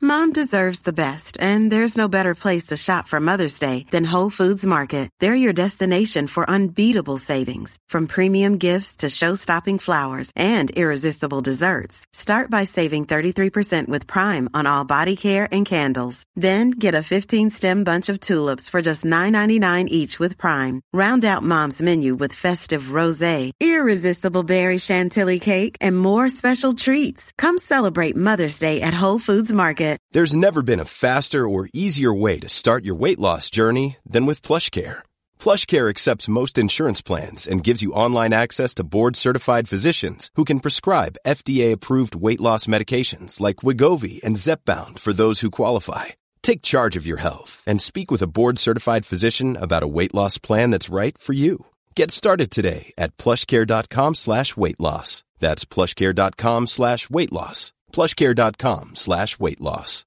Mom deserves the best, and there's no better place to shop for Mother's Day than Whole Foods Market. They're your destination for unbeatable savings, from premium gifts to show-stopping flowers and irresistible desserts. Start by saving 33% with Prime on all body care and candles. Then get a 15-stem bunch of tulips for just $9.99 each with Prime. Round out Mom's menu with festive rosé, irresistible berry chantilly cake, and more special treats. Come celebrate Mother's Day at Whole Foods Market. There's never been a faster or easier way to start your weight loss journey than with PlushCare. PlushCare accepts most insurance plans and gives you online access to board-certified physicians who can prescribe FDA-approved weight loss medications like Wegovy and Zepbound for those who qualify. Take charge of your health and speak with a board-certified physician about a weight loss plan that's right for you. Get started today at plushcare.com/weight-loss. That's plushcare.com/weight-loss. plushcare.com/weight-loss.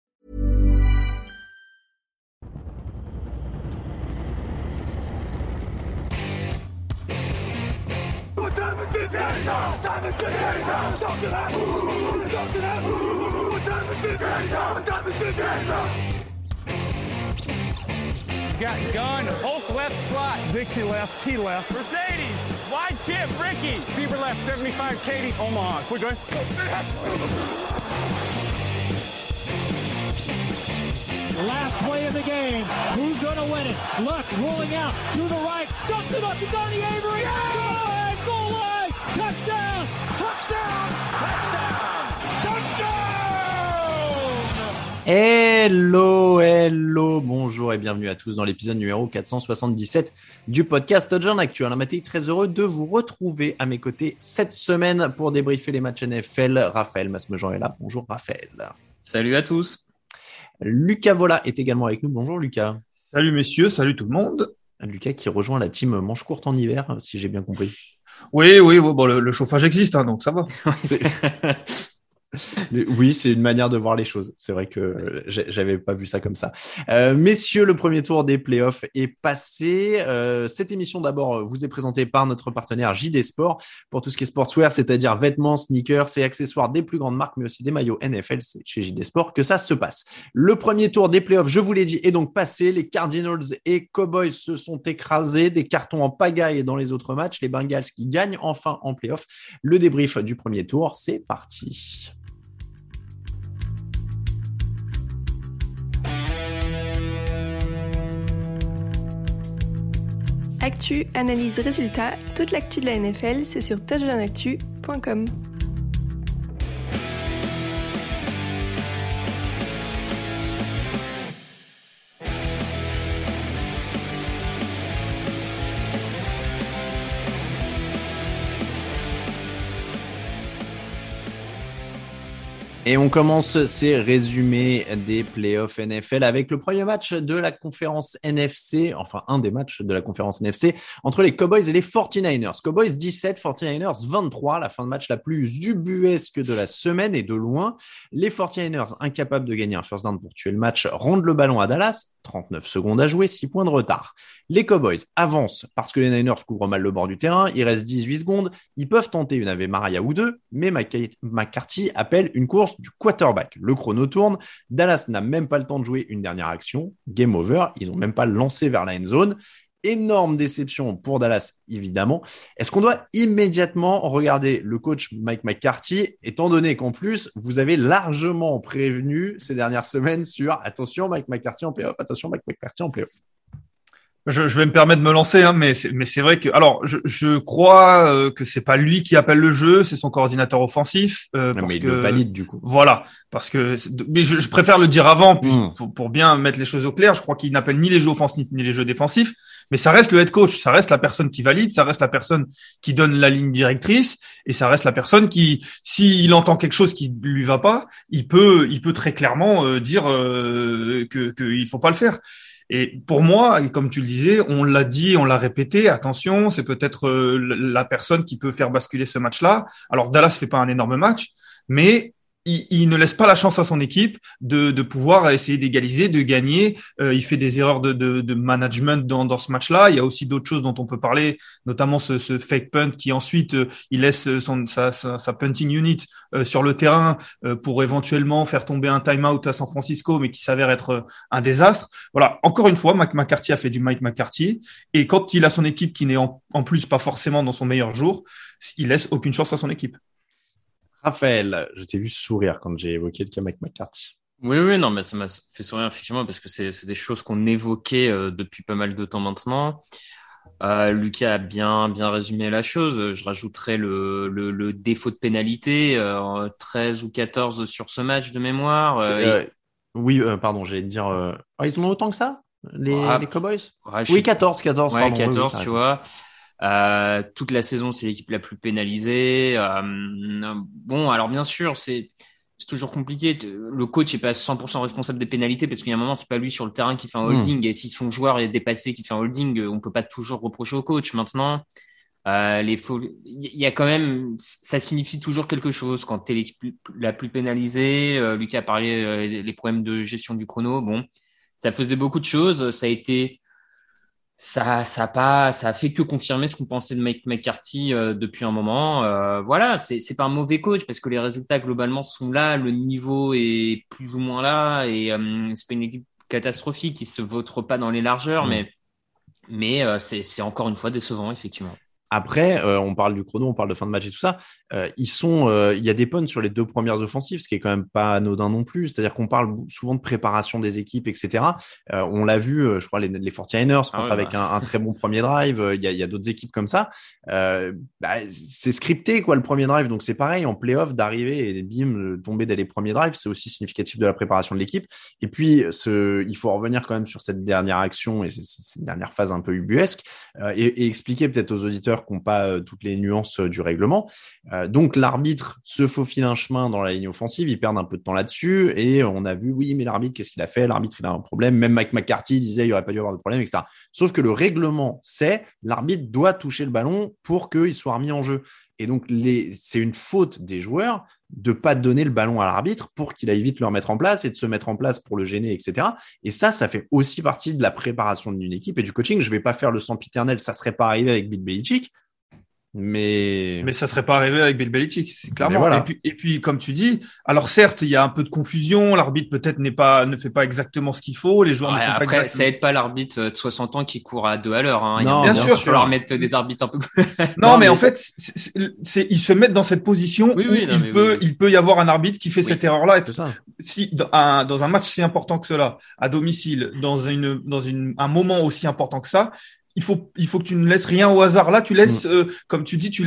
Got gun, Hulk left slot, Dixie left, T left, Mercedes, wide chip, Ricky, Fever left, 75, Katie, Omaha. We're good. Last play of the game. Who's going to win it? Luck rolling out to the right. Dumps it up to Donnie Avery. Yeah! Goal line. Touchdown. Touchdown. Touchdown. Touchdown. Hello, bonjour et bienvenue à tous dans l'épisode numéro 477 du podcast Touchdown Actu. Alain Mattei, très heureux de vous retrouver à mes côtés cette semaine pour débriefer les matchs NFL. Raphaël Masmejean est là. Bonjour Raphaël. Salut à tous. Lucas Vola est également avec nous. Bonjour Lucas. Salut messieurs, salut tout le monde. Lucas qui rejoint la team manche courte en hiver, si j'ai bien compris. Oui, bon, le chauffage existe, donc ça va. Oui, c'est une manière de voir les choses. C'est vrai que j'avais pas vu ça comme ça. Messieurs, le premier tour des playoffs est passé. Cette émission d'abord vous est présentée par notre partenaire JD Sport pour tout ce qui est sportswear, c'est-à-dire vêtements, sneakers et accessoires des plus grandes marques, mais aussi des maillots NFL. C'est chez JD Sport que ça se passe. Le premier tour des playoffs, je vous l'ai dit, est donc passé. Les Cardinals et Cowboys se sont écrasés, des cartons en pagaille dans les autres matchs. Les Bengals qui gagnent enfin en playoffs. Le débrief du premier tour, c'est parti. Actu, analyse, résultat, toute l'actu de la NFL, c'est sur touchdownactu.com. Et on commence ces résumés des playoffs NFL avec le premier match de la conférence NFC, enfin un des matchs de la conférence NFC, entre les Cowboys et les 49ers. Cowboys 17, 49ers 23, la fin de match la plus ubuesque de la semaine et de loin. Les 49ers, incapables de gagner un first down pour tuer le match, rendent le ballon à Dallas, 39 secondes à jouer, 6 points de retard. Les Cowboys avancent parce que les Niners couvrent mal le bord du terrain, il reste 18 secondes, ils peuvent tenter une Ave Maria ou deux, mais McCarthy appelle une course du quarterback. Le chrono tourne, Dallas n'a même pas le temps de jouer une dernière action, game over, ils n'ont même pas lancé vers la end zone. Énorme déception pour Dallas, évidemment. Est-ce qu'on doit immédiatement regarder le coach Mike McCarthy, étant donné qu'en plus, vous avez largement prévenu ces dernières semaines sur attention Mike McCarthy en playoff, attention Mike McCarthy en playoff. Je vais me permettre de me lancer, mais c'est vrai que, alors, je crois que c'est pas lui qui appelle le jeu, c'est son coordinateur offensif. Mais il le valide du coup. Voilà, parce que, mais je préfère le dire avant pour bien mettre les choses au clair. Je crois qu'il n'appelle ni les jeux offensifs ni les jeux défensifs, mais ça reste le head coach, ça reste la personne qui valide, ça reste la personne qui donne la ligne directrice, et ça reste la personne qui, s'il entend quelque chose qui lui va pas, il peut très clairement dire que il faut pas le faire. Et pour moi, comme tu le disais, on l'a dit, on l'a répété, attention, c'est peut-être la personne qui peut faire basculer ce match-là. Alors Dallas fait pas un énorme match, mais il ne laisse pas la chance à son équipe de pouvoir essayer d'égaliser, de gagner. Il fait des erreurs de management dans ce match-là. Il y a aussi d'autres choses dont on peut parler, notamment ce fake punt qui ensuite il laisse sa punting unit sur le terrain pour éventuellement faire tomber un time-out à San Francisco, mais qui s'avère être un désastre. Voilà, encore une fois, Mike McCarthy a fait du Mike McCarthy, et quand il a son équipe qui n'est en plus pas forcément dans son meilleur jour, il laisse aucune chance à son équipe. Raphaël, je t'ai vu sourire quand j'ai évoqué le cas Mike McCarthy. Oui, non, mais ça m'a fait sourire effectivement parce que c'est des choses qu'on évoquait depuis pas mal de temps maintenant. Lucas a bien résumé la chose. Je rajouterais le défaut de pénalité, 13 ou 14 sur ce match de mémoire. Oui, pardon, j'allais te dire. Ils en ont autant que ça, les Cowboys? Oui, 14, ouais, pardon. 14, oui, tu vois. Toute la saison, c'est l'équipe la plus pénalisée. Bon, alors bien sûr, c'est toujours compliqué. Le coach est pas 100% responsable des pénalités parce qu'il y a un moment, c'est pas lui sur le terrain qui fait un holding. Et si son joueur est dépassé qui fait un holding, on peut pas toujours reprocher au coach. Maintenant, il y a quand même, ça signifie toujours quelque chose quand t'es l'équipe la plus pénalisée. Lucas a parlé les problèmes de gestion du chrono. Bon, ça faisait beaucoup de choses. Ça a fait que confirmer ce qu'on pensait de Mike McCarthy depuis un moment. Voilà, c'est pas un mauvais coach parce que les résultats globalement sont là, le niveau est plus ou moins là et c'est pas une équipe catastrophique qui se vautre pas dans les largeurs, mais c'est encore une fois décevant effectivement. Après, on parle du chrono, on parle de fin de match et tout ça. Il y a des punts sur les 2 premières offensives, ce qui est quand même pas anodin non plus. C'est-à-dire qu'on parle souvent de préparation des équipes, etc. On l'a vu, je crois, les 49ers contre avec un très bon premier drive. Il y a d'autres équipes comme ça. C'est scripté, quoi, le premier drive. Donc c'est pareil en playoff d'arriver et bim, tomber dès les premiers drives, c'est aussi significatif de la préparation de l'équipe. Et puis, il faut revenir quand même sur cette dernière action et cette dernière phase un peu ubuesque et expliquer peut-être aux auditeurs qui n'ont pas toutes les nuances du règlement. Donc l'arbitre se faufile un chemin dans la ligne offensive, ils perdent un peu de temps là-dessus et on a vu, oui, mais l'arbitre, qu'est-ce qu'il a fait? L'arbitre, il a un problème. Même Mike McCarthy disait, il n'y aurait pas dû avoir de problème, etc. Sauf que le règlement, c'est l'arbitre doit toucher le ballon pour qu'il soit remis en jeu. Et donc, c'est une faute des joueurs de pas donner le ballon à l'arbitre pour qu'il aille vite le remettre en place et de se mettre en place pour le gêner, etc. Et ça fait aussi partie de la préparation d'une équipe et du coaching. Je vais pas faire le sempiternel, ça serait pas arrivé avec Bill Belichick. Mais ça serait pas arrivé avec Bill Belichick, c'est clairement. Voilà. Et puis, comme tu dis, alors certes, il y a un peu de confusion. L'arbitre peut-être ne fait pas exactement ce qu'il faut. Les joueurs ne font pas exactement. Ça aide pas l'arbitre de 60 ans qui court à 2 à l'heure. Hein. Non, bien sûr. Il faut leur mettre des arbitres un peu plus. Non, mais en fait, ils se mettent dans cette position où il peut y avoir un arbitre qui fait cette erreur-là. C'est ça. Si dans un match si important que cela, à domicile, dans un moment aussi important que ça. Il faut que tu ne laisses rien au hasard. Là, tu laisses, comme tu dis,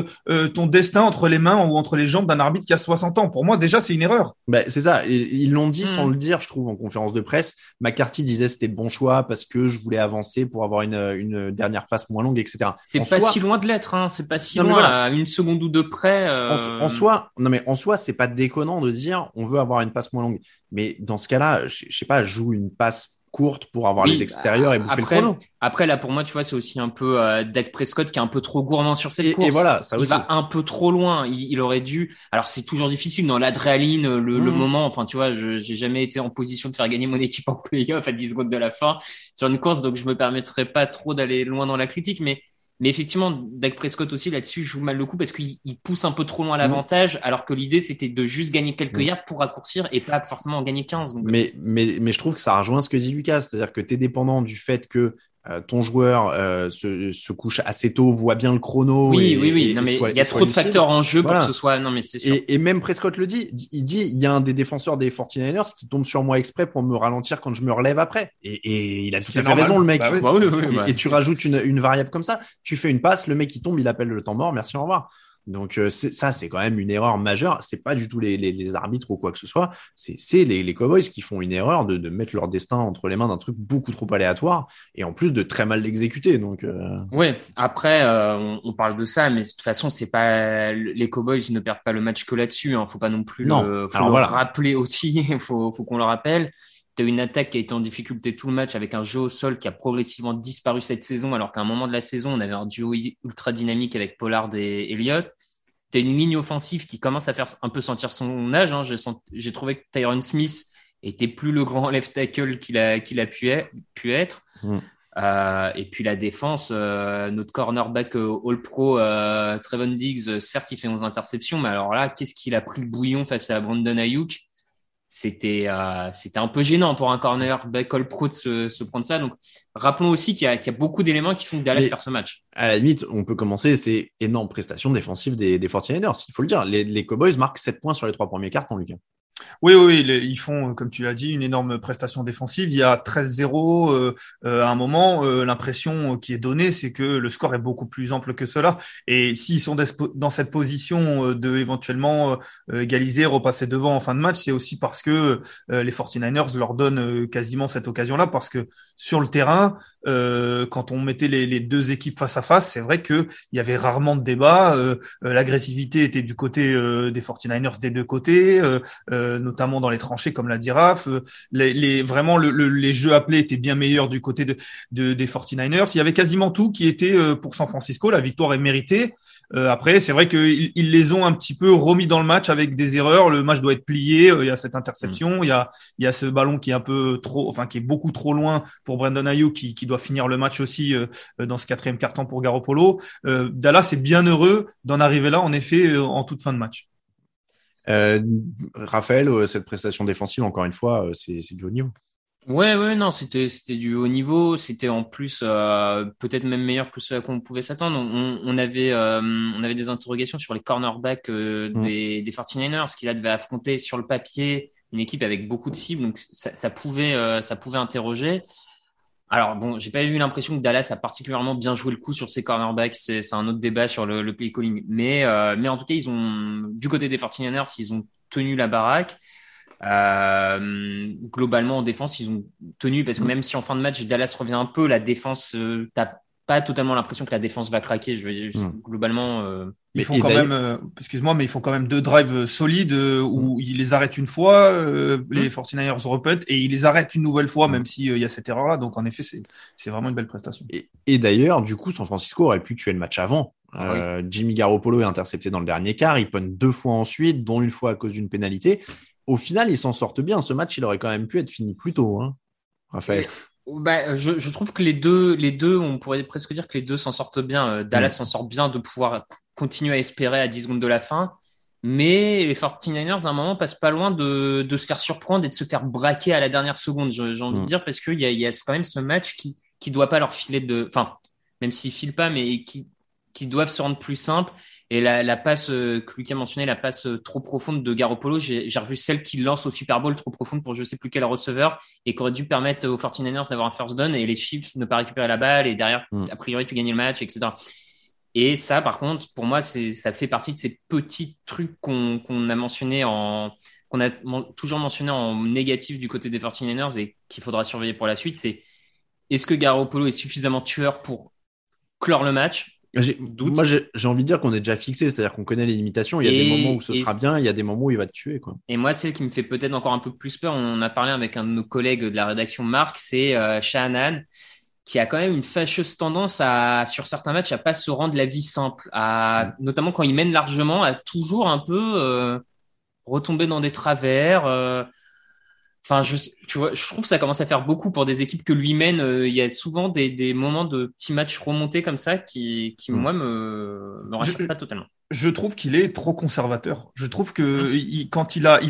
ton destin entre les mains ou entre les jambes d'un arbitre qui a 60 ans. Pour moi, déjà, c'est une erreur. C'est ça. Ils l'ont dit sans le dire, je trouve, en conférence de presse. McCarthy disait c'était le bon choix parce que je voulais avancer pour avoir une dernière passe moins longue, etc. C'est pas si loin de l'être, hein. C'est pas si loin à une seconde ou deux près. En soi, c'est pas déconnant de dire on veut avoir une passe moins longue. Mais dans ce cas-là, je sais pas, joue une passe courte pour avoir les extérieurs et bouffer le chrono. Après, là, pour moi, tu vois, c'est aussi un peu Dak Prescott qui est un peu trop gourmand sur cette course. Et voilà, ça aussi. Il va un peu trop loin. Il aurait dû. Alors, c'est toujours difficile dans l'adrénaline, le moment. Enfin, tu vois, j'ai jamais été en position de faire gagner mon équipe en playoff à 10 secondes de la fin sur une course, donc je me permettrai pas trop d'aller loin dans la critique, mais effectivement, Dak Prescott aussi là-dessus joue mal le coup parce qu'il pousse un peu trop loin l'avantage, alors que l'idée c'était de juste gagner quelques yards pour raccourcir et pas forcément en gagner 15. Donc... Mais je trouve que ça rejoint ce que dit Lucas, c'est-à-dire que tu es dépendant du fait que ton joueur se couche assez tôt, voit bien le chrono. Oui. Non, mais il y a trop de facteurs en jeu pour que ce soit. Non, mais c'est sûr. Et même Prescott le dit. Il dit, il y a un des défenseurs des 49ers qui tombe sur moi exprès pour me ralentir quand je me relève après. Et il a tout à fait raison, le mec. Et tu rajoutes une variable comme ça. Tu fais une passe, le mec il tombe, il appelle le temps mort. Merci, au revoir. Donc c'est quand même une erreur majeure. C'est pas du tout les arbitres ou quoi que ce soit. C'est les Cowboys qui font une erreur de mettre leur destin entre les mains d'un truc beaucoup trop aléatoire et en plus de très mal l'exécuter. Donc ouais. Après on parle de ça, mais de toute façon c'est pas les Cowboys ne perdent pas le match que là-dessus. Hein. Faut pas non plus le rappeler aussi. faut qu'on le rappelle. T'as une attaque qui a été en difficulté tout le match avec un jeu au sol qui a progressivement disparu cette saison, alors qu'à un moment de la saison, on avait un duo ultra dynamique avec Pollard et Elliott. t'as une ligne offensive qui commence à faire un peu sentir son âge. Hein. J'ai trouvé que Tyron Smith était plus le grand left tackle qu'il a pu être. Et puis la défense, notre cornerback All-Pro, Trevon Diggs, certes il fait 11 interceptions, mais alors là, qu'est-ce qu'il a pris le bouillon face à Brandon Ayuk? C'était un peu gênant pour un cornerback All-Pro de se prendre ça. Donc rappelons aussi qu'il y a beaucoup d'éléments qui font que Dallas perd ce match. À la limite, on peut commencer ces énormes prestations défensives des 49ers. Il faut le dire, les Cowboys marquent 7 points sur les 3 premiers quarts, Lucas. Oui, ils font, comme tu l'as dit, une énorme prestation défensive. Il y a 13-0 à un moment. L'impression qui est donnée, c'est que le score est beaucoup plus ample que cela. Et s'ils sont dans cette position de éventuellement égaliser, repasser devant en fin de match, c'est aussi parce que les 49ers leur donnent quasiment cette occasion-là. Parce que sur le terrain, quand on mettait les deux équipes face à face, c'est vrai que il y avait rarement de débat. L'agressivité était du côté des 49ers des deux côtés. Notamment dans les tranchées, comme l'a dit Raph. Vraiment, les jeux appelés étaient bien meilleurs du côté des 49ers. Il y avait quasiment tout qui était pour San Francisco. La victoire est méritée. Après, c'est vrai qu'ils les ont un petit peu remis dans le match avec des erreurs. Le match doit être plié. Il y a cette interception. Il y a ce ballon qui est un peu trop, enfin, qui est beaucoup trop loin pour Brandon Ayuk qui doit finir le match aussi dans ce 4e quart-temps pour Garoppolo. Dallas est bien heureux d'en arriver là, en effet, en toute fin de match. Raphaël, cette prestation défensive, encore une fois, c'est du haut niveau. Ouais, non, c'était du haut niveau. C'était en plus peut-être même meilleur que ce à quoi on pouvait s'attendre. On avait des interrogations sur les cornerbacks des 49ers, qui là devaient affronter sur le papier une équipe avec beaucoup de cibles, donc ça pouvait interroger. Alors bon, j'ai pas eu l'impression que Dallas a particulièrement bien joué le coup sur ses cornerbacks. C'est un autre débat sur le play calling. Mais en tout cas, du côté des 49ers, ils ont tenu la baraque. Globalement en défense, ils ont tenu, parce que même si en fin de match Dallas revient un peu, la défense, t'as pas totalement l'impression que la défense va craquer. Je veux dire, globalement. Ils font quand même, excuse-moi, mais ils font quand même 2 drives solides où ils les arrêtent une fois, les 49ers repetent, et ils les arrêtent une nouvelle fois, même s'il y a cette erreur-là. Donc en effet, c'est vraiment une belle prestation. Et d'ailleurs, du coup, San Francisco aurait pu tuer le match avant. Jimmy Garoppolo est intercepté dans le dernier quart, il punte 2 fois ensuite, dont une fois à cause d'une pénalité. Au final, ils s'en sortent bien. Ce match, il aurait quand même pu être fini plus tôt, hein, Raphaël. Je trouve que les deux, on pourrait presque dire que les deux s'en sortent bien. Dallas s'en sort bien de pouvoir continuer à espérer à 10 secondes de la fin. Mais les 49ers, à un moment, passent pas loin de se faire surprendre et de se faire braquer à la dernière seconde, j'ai envie de dire, parce qu'il y a quand même ce match qui doit pas leur filer enfin, même s'ils filent pas, mais qui doivent se rendre plus simple. Et la passe que Lucas a mentionné, la passe trop profonde de Garoppolo, j'ai revu celle qu'il lance au Super Bowl trop profonde pour je sais plus quel receveur, et qui aurait dû permettre aux 49ers d'avoir un first down et les Chiefs ne pas récupérer la balle, et derrière, a priori, tu gagnes le match, etc. Et ça, par contre, pour moi, ça fait partie de ces petits trucs qu'on a mentionné qu'on a toujours mentionné en négatif du côté des 49ers et qu'il faudra surveiller pour la suite. C'est, est-ce que Garoppolo est suffisamment tueur pour clore le match? Moi, j'ai envie de dire qu'on est déjà fixé, c'est-à-dire qu'on connaît les limitations. Il y a des moments où ce sera bien, il y a des moments où il va te tuer, quoi. Et moi, celle qui me fait peut-être encore un peu plus peur, on a parlé avec un de nos collègues de la rédaction Marc, c'est Shanahan, qui a quand même une fâcheuse tendance sur certains matchs, à pas se rendre la vie simple, notamment quand il mène largement, à toujours un peu retomber dans des travers. Enfin, tu vois, je trouve que ça commence à faire beaucoup pour des équipes que lui mène. Il y a souvent des moments de petits matchs remontés comme ça qui moi, me rassurent pas totalement. Je trouve qu'il est trop conservateur. Je trouve que quand il a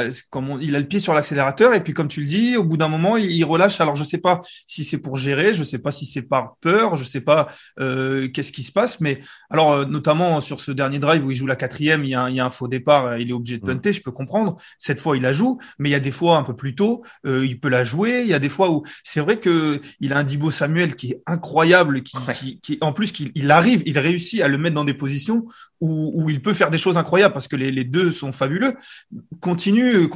le pied sur l'accélérateur, et puis comme tu le dis, au bout d'un moment, il relâche. Alors je sais pas si c'est pour gérer, je sais pas si c'est par peur, je sais pas qu'est-ce qui se passe, mais alors notamment sur ce dernier drive où il joue la 4e, il y a un faux départ, il est obligé de punter, je peux comprendre. Cette fois, il la joue, mais il y a des fois un peu plus tôt, il peut la jouer. Il y a des fois où c'est vrai que il a un Deebo Samuel qui est incroyable, qui en plus il réussit à le mettre dans des positions où il peut faire des choses incroyables, parce que les deux sont fabuleux. Continue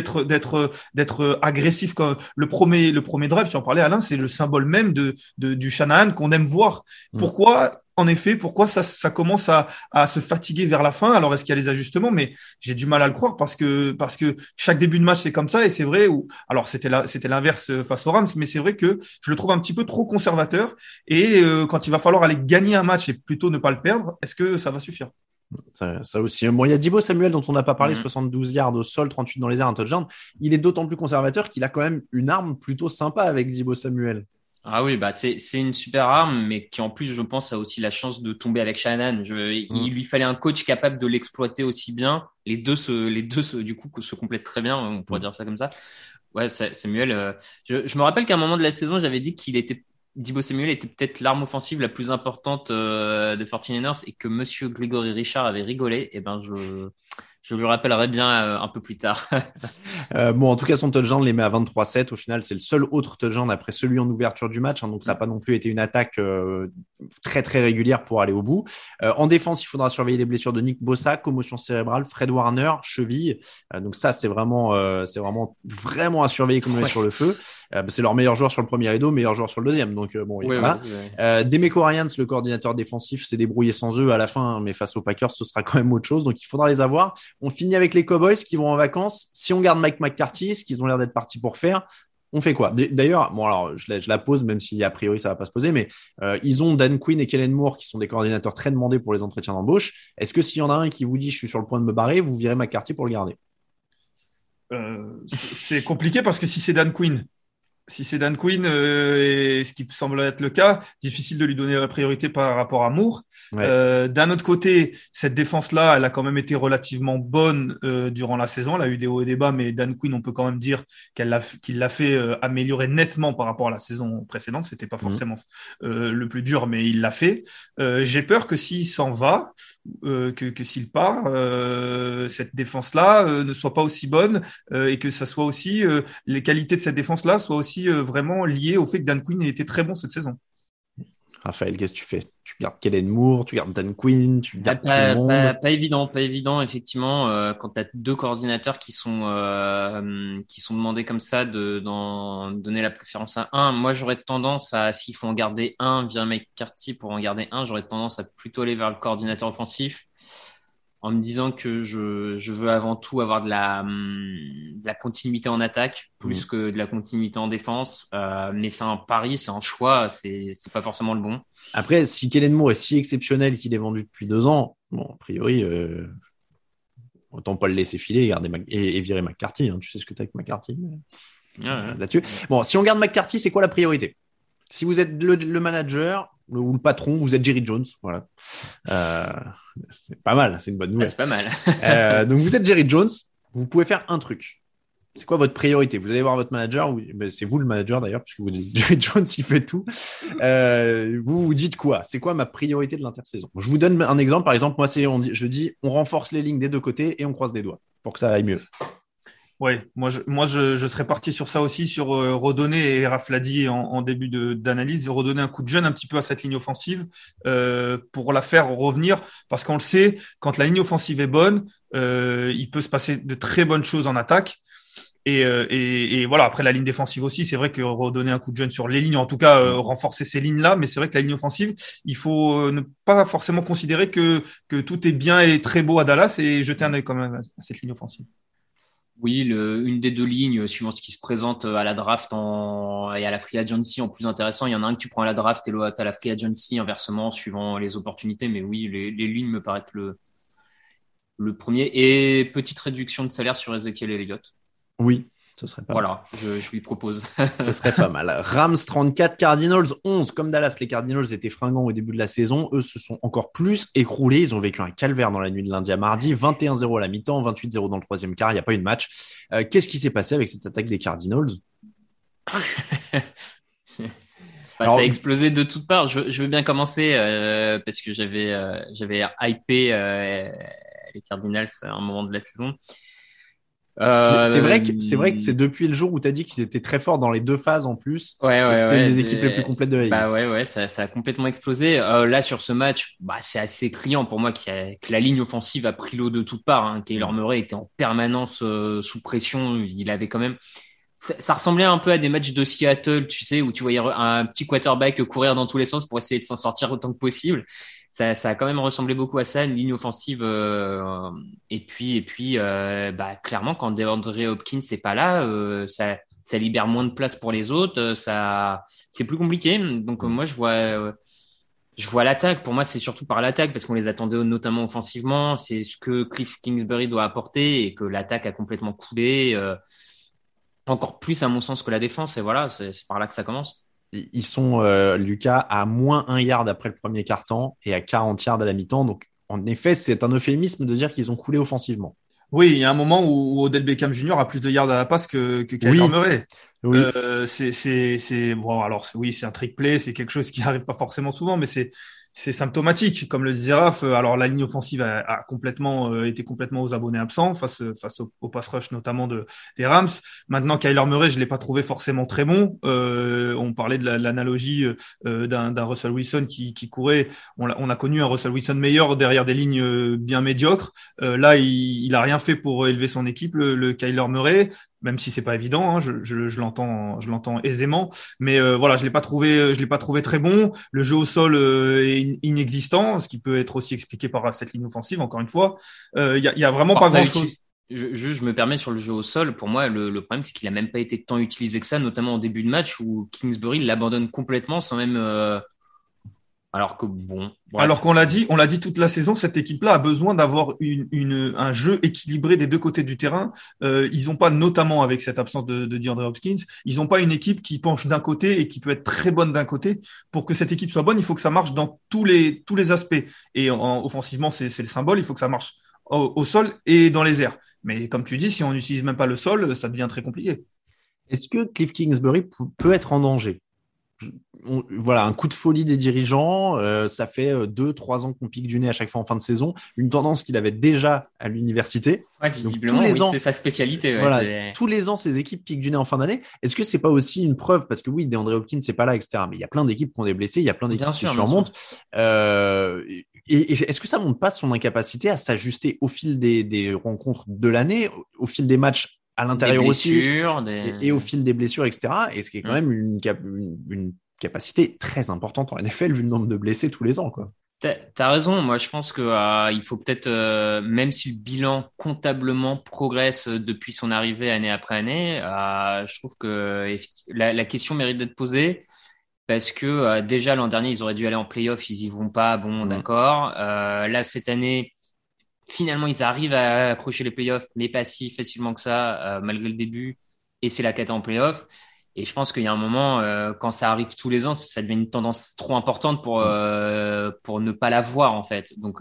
d'être agressif. Comme le premier drive, tu en parlais, Alain, c'est le symbole même du Shanahan qu'on aime voir. Pourquoi ça commence à se fatiguer vers la fin? Alors est-ce qu'il y a les ajustements? Mais j'ai du mal à le croire, parce que chaque début de match c'est comme ça, et c'est vrai alors c'était l'inverse face aux Rams, mais c'est vrai que je le trouve un petit peu trop conservateur, et quand il va falloir aller gagner un match et plutôt ne pas le perdre, est-ce que ça va suffire? Ça aussi. Bon, il y a Deebo Samuel dont on n'a pas parlé, Mhm. 72 yards au sol, 38 dans les airs, un touchdown. Il est d'autant plus conservateur qu'il a quand même une arme plutôt sympa avec Deebo Samuel. Ah oui, bah c'est une super arme, mais qui en plus, je pense, a aussi la chance de tomber avec Shanahan. Il lui fallait un coach capable de l'exploiter aussi bien. Du coup, se complètent très bien. On pourrait dire ça comme ça. Ouais, Samuel. Je me rappelle qu'à un moment de la saison, j'avais dit Deebo Samuel était peut-être l'arme offensive la plus importante des 49ers et que Monsieur Grégory Richard avait rigolé. Et ben, je lui rappellerai bien un peu plus tard. Bon, en tout cas, son touchdown les met à 23-7. Au final, c'est le seul autre touchdown après celui en ouverture du match. Hein, donc, ça n'a pas non plus été une attaque très, très régulière pour aller au bout. En défense, il faudra surveiller les blessures de Nick Bosa, commotion cérébrale, Fred Warner, cheville. Donc, ça, c'est vraiment à surveiller comme on est sur le feu. C'est leur meilleur joueur sur le premier rideau, meilleur joueur sur le deuxième. Donc, bon, Ouais, voilà. ouais. Demeco Ryans, le coordinateur défensif, s'est débrouillé sans eux à la fin, hein, mais face aux Packers, ce sera quand même autre chose. Donc, il faudra les avoir. On finit avec les Cowboys qui vont en vacances. Si on garde Mike McCarthy, ce qu'ils ont l'air d'être partis pour faire, on fait quoi? D'ailleurs, bon alors je la pose, même si a priori ça va pas se poser, mais ils ont Dan Quinn et Kellen Moore qui sont des coordinateurs très demandés pour les entretiens d'embauche. Est-ce que s'il y en a un qui vous dit je suis sur le point de me barrer, vous virez McCarthy pour le garder? C'est compliqué parce que si c'est Dan Quinn, et ce qui semble être le cas, difficile de lui donner la priorité par rapport à Moore. Ouais. D'un autre côté, cette défense-là, elle a quand même été relativement bonne durant la saison. Elle a eu des hauts et des bas, mais Dan Quinn, on peut quand même dire qu'il l'a fait améliorer nettement par rapport à la saison précédente. C'était pas forcément le plus dur, mais il l'a fait. J'ai peur que s'il s'en va, que s'il part, cette défense-là ne soit pas aussi bonne et que ça soit aussi les qualités de cette défense-là soient aussi vraiment liées au fait que Dan Quinn ait été très bon cette saison. Raphaël, qu'est-ce que tu fais? Tu gardes Kellen Moore, tu gardes Dan Quinn, tu gardes tout le monde. Pas évident, effectivement, quand tu as deux coordinateurs qui sont demandés comme ça d'en donner la préférence à un. Moi, j'aurais tendance à, s'il faut en garder un via McCarthy pour en garder un, j'aurais tendance à plutôt aller vers le coordinateur offensif en me disant que je veux avant tout avoir de la continuité en attaque plus que de la continuité en défense. Mais c'est un pari, c'est un choix, c'est pas forcément le bon. Après, si Kellen Moore est si exceptionnel qu'il est vendu depuis 2 ans, bon, a priori, autant pas le laisser filer et virer McCarthy. Hein. Tu sais ce que t'as avec McCarthy là-dessus. Bon, si on garde McCarthy, c'est quoi la priorité? Si vous êtes le manager ou le patron, vous êtes Jerry Jones. Voilà. C'est pas mal, c'est une bonne nouvelle. Ouais, c'est pas mal. Donc vous êtes Jerry Jones, vous pouvez faire un truc. C'est quoi votre priorité? Vous allez voir votre manager, c'est vous le manager d'ailleurs, puisque vous dites Jerry Jones, il fait tout. Vous vous dites quoi? C'est quoi ma priorité de l'intersaison? Je vous donne un exemple. Par exemple, moi, je dis, on renforce les lignes des deux côtés et on croise les doigts pour que ça aille mieux. Ouais, moi je serais parti sur ça aussi, sur redonner, et Raph l'a dit en début d'analyse, redonner un coup de jeune un petit peu à cette ligne offensive pour la faire revenir, parce qu'on le sait, quand la ligne offensive est bonne, il peut se passer de très bonnes choses en attaque. Et voilà, après la ligne défensive aussi, c'est vrai que redonner un coup de jeune sur les lignes, en tout cas renforcer ces lignes-là, mais c'est vrai que la ligne offensive, il faut ne pas forcément considérer que tout est bien et très beau à Dallas et jeter un œil quand même à cette ligne offensive. Oui, une des deux lignes, suivant ce qui se présente à la draft et à la free agency en plus intéressant. Il y en a un que tu prends à la draft et l'autre à la free agency, inversement, suivant les opportunités. Mais oui, les lignes me paraissent le premier. Et petite réduction de salaire sur Ezekiel Elliott. Oui, ce serait pas mal. Voilà, je lui propose. Ce serait pas mal. Rams 34, Cardinals 11. Comme Dallas, les Cardinals étaient fringants au début de la saison. Eux se sont encore plus écroulés. Ils ont vécu un calvaire dans la nuit de lundi à mardi. 21-0 à la mi-temps, 28-0 dans le troisième quart. Il n'y a pas eu de match. Qu'est-ce qui s'est passé avec cette attaque des Cardinals? Alors, ça a explosé de toutes parts. Je veux bien commencer parce que j'avais hypé les Cardinals à un moment de la saison. C'est vrai que c'est depuis le jour où tu as dit qu'ils étaient très forts dans les deux phases en plus. C'était une des équipes les plus complètes de la ligue. Bah ouais, ça a complètement explosé. Là, sur ce match, c'est assez criant pour moi que la ligne offensive a pris l'eau de toutes parts. Hein. Taylor Murray était en permanence sous pression. Il avait quand même... Ça ressemblait un peu à des matchs de Seattle, tu sais, où tu voyais un petit quarterback courir dans tous les sens pour essayer de s'en sortir autant que possible. Ça a quand même ressemblé beaucoup à ça, une ligne offensive. Et puis, clairement, quand DeAndre Hopkins n'est pas là, ça libère moins de place pour les autres. C'est plus compliqué. Donc moi, je Je vois l'attaque. Pour moi, c'est surtout par l'attaque parce qu'on les attendait notamment offensivement. C'est ce que Cliff Kingsbury doit apporter et que l'attaque a complètement coulé. Encore plus, à mon sens, que la défense. Et voilà, c'est par là que ça commence. Ils sont, Lucas, à moins 1 yard après le premier quart-temps et à 40 yards à la mi-temps. Donc, en effet, c'est un euphémisme de dire qu'ils ont coulé offensivement. Oui, il y a un moment où Odell Beckham Jr. a plus de yards à la passe que Kyler Oui. Murray. Oui. C'est bon. Alors oui, c'est un trick play, c'est quelque chose qui arrive pas forcément souvent, mais c'est symptomatique, comme le disait Raph. Alors la ligne offensive a complètement été complètement aux abonnés absents face au pass rush notamment des Rams. Maintenant, Kyler Murray, je l'ai pas trouvé forcément très bon. On parlait de l'analogie d'un Russell Wilson qui courait. On a connu un Russell Wilson meilleur derrière des lignes bien médiocres. Là, il a rien fait pour élever son équipe, le Kyler Murray. Même si c'est pas évident, hein, je l'entends aisément, mais voilà, je l'ai pas trouvé très bon. Le jeu au sol est inexistant, ce qui peut être aussi expliqué par cette ligne offensive. Encore une fois, il y a vraiment pas grand chose. Je me permets sur le jeu au sol. Pour moi, le problème, c'est qu'il a même pas été tant utilisé que ça, notamment en début de match où Kingsbury l'abandonne complètement sans même. Alors que bon. Bref, Alors qu'on l'a dit toute la saison, cette équipe-là a besoin d'avoir un jeu équilibré des deux côtés du terrain. Ils n'ont pas, notamment avec cette absence de DeAndre Hopkins, ils n'ont pas une équipe qui penche d'un côté et qui peut être très bonne d'un côté. Pour que cette équipe soit bonne, il faut que ça marche dans tous les aspects. Et offensivement, c'est le symbole. Il faut que ça marche au sol et dans les airs. Mais comme tu dis, si on n'utilise même pas le sol, ça devient très compliqué. Est-ce que Cliff Kingsbury peut être en danger? Voilà, un coup de folie des dirigeants, ça fait 2-3 ans qu'on pique du nez à chaque fois en fin de saison, une tendance qu'il avait déjà à l'université. Ouais, visiblement, oui, c'est sa spécialité. Ouais, voilà, tous les ans, ces équipes piquent du nez en fin d'année. Est-ce que c'est pas aussi une preuve, parce que oui, DeAndre Hopkins c'est pas là, etc. Mais il y a plein d'équipes qui ont des blessés, il y a plein d'équipes qui surmontent. Et est-ce que ça montre pas son incapacité à s'ajuster au fil des rencontres de l'année, au fil des matchs à l'intérieur aussi, et au fil des blessures, etc. Et ce qui est quand même une capacité très importante en NFL vu le nombre de blessés tous les ans, quoi. T'as raison. Moi, je pense que il faut peut-être, même si le bilan comptablement progresse depuis son arrivée année après année, je trouve que la question mérite d'être posée parce que déjà l'an dernier, ils auraient dû aller en playoff, ils y vont pas. Bon, d'accord. Là, cette année, finalement, ils arrivent à accrocher les playoffs, mais pas si facilement que ça, malgré le début. Et c'est la cata en playoff. Et je pense qu'il y a un moment, quand ça arrive tous les ans, ça devient une tendance trop importante pour ne pas la voir, en fait. Donc,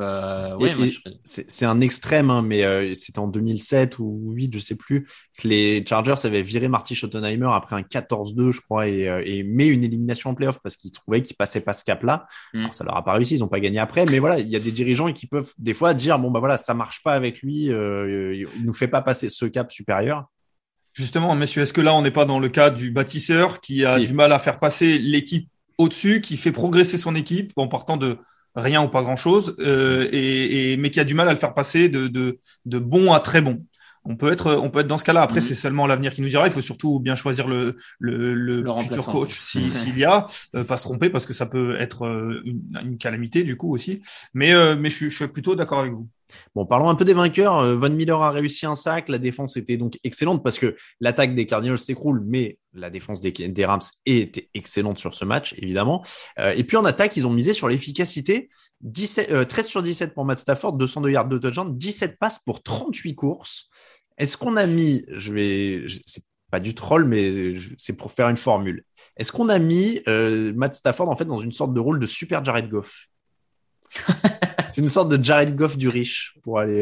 c'est un extrême, hein, mais c'était en 2007 ou 2008, je sais plus, que les Chargers avaient viré Marty Schottenheimer après un 14-2, je crois, et met une élimination en playoff parce qu'ils trouvaient qu'ils passaient pas ce cap-là. Alors, ça leur a pas réussi, ils ont pas gagné après, mais voilà, il y a des dirigeants qui peuvent des fois dire, bon, bah voilà, ça marche pas avec lui, il nous fait pas passer ce cap supérieur. Justement, messieurs, est-ce que là, on n'est pas dans le cas du bâtisseur qui a du mal à faire passer l'équipe au-dessus, qui fait progresser son équipe en partant de rien ou pas grand-chose, mais qui a du mal à le faire passer de bon à très bon? On peut être dans ce cas-là. Après, c'est seulement l'avenir qui nous dira. Il faut surtout bien choisir le futur coach s'il y a, pas se tromper parce que ça peut être une calamité du coup aussi. Mais je suis plutôt d'accord avec vous. Bon, parlons un peu des vainqueurs. Von Miller a réussi un sac. La défense était donc excellente parce que l'attaque des Cardinals s'écroule, mais la défense des Rams était excellente sur ce match, évidemment. Et puis en attaque, ils ont misé sur l'efficacité. 13 sur 17 pour Matt Stafford, 202 yards de touchdown, 17 passes pour 38 courses. Est-ce qu'on a mis, c'est pas du troll, mais c'est pour faire une formule. Est-ce qu'on a mis Matt Stafford en fait dans une sorte de rôle de super Jared Goff? C'est une sorte de Jared Goff du riche pour aller.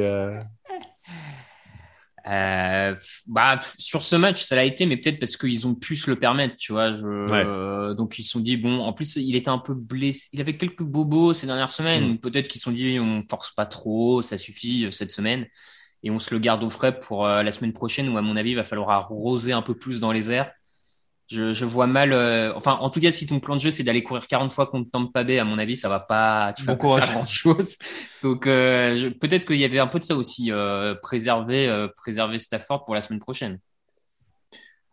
Sur ce match, ça l'a été, mais peut-être parce qu'ils ont pu se le permettre, tu vois. Donc ils se sont dit bon. En plus, il était un peu blessé. Il avait quelques bobos ces dernières semaines. Peut-être qu'ils se sont dit on force pas trop, ça suffit cette semaine et on se le garde au frais pour la semaine prochaine où à mon avis il va falloir arroser un peu plus dans les airs. Je vois mal. En tout cas, si ton plan de jeu c'est d'aller courir 40 fois contre Tampa Bay, à mon avis, ça va pas. Tu vas pas faire grand chose. Donc peut-être qu'il y avait un peu de ça aussi. Préserver Stafford pour la semaine prochaine.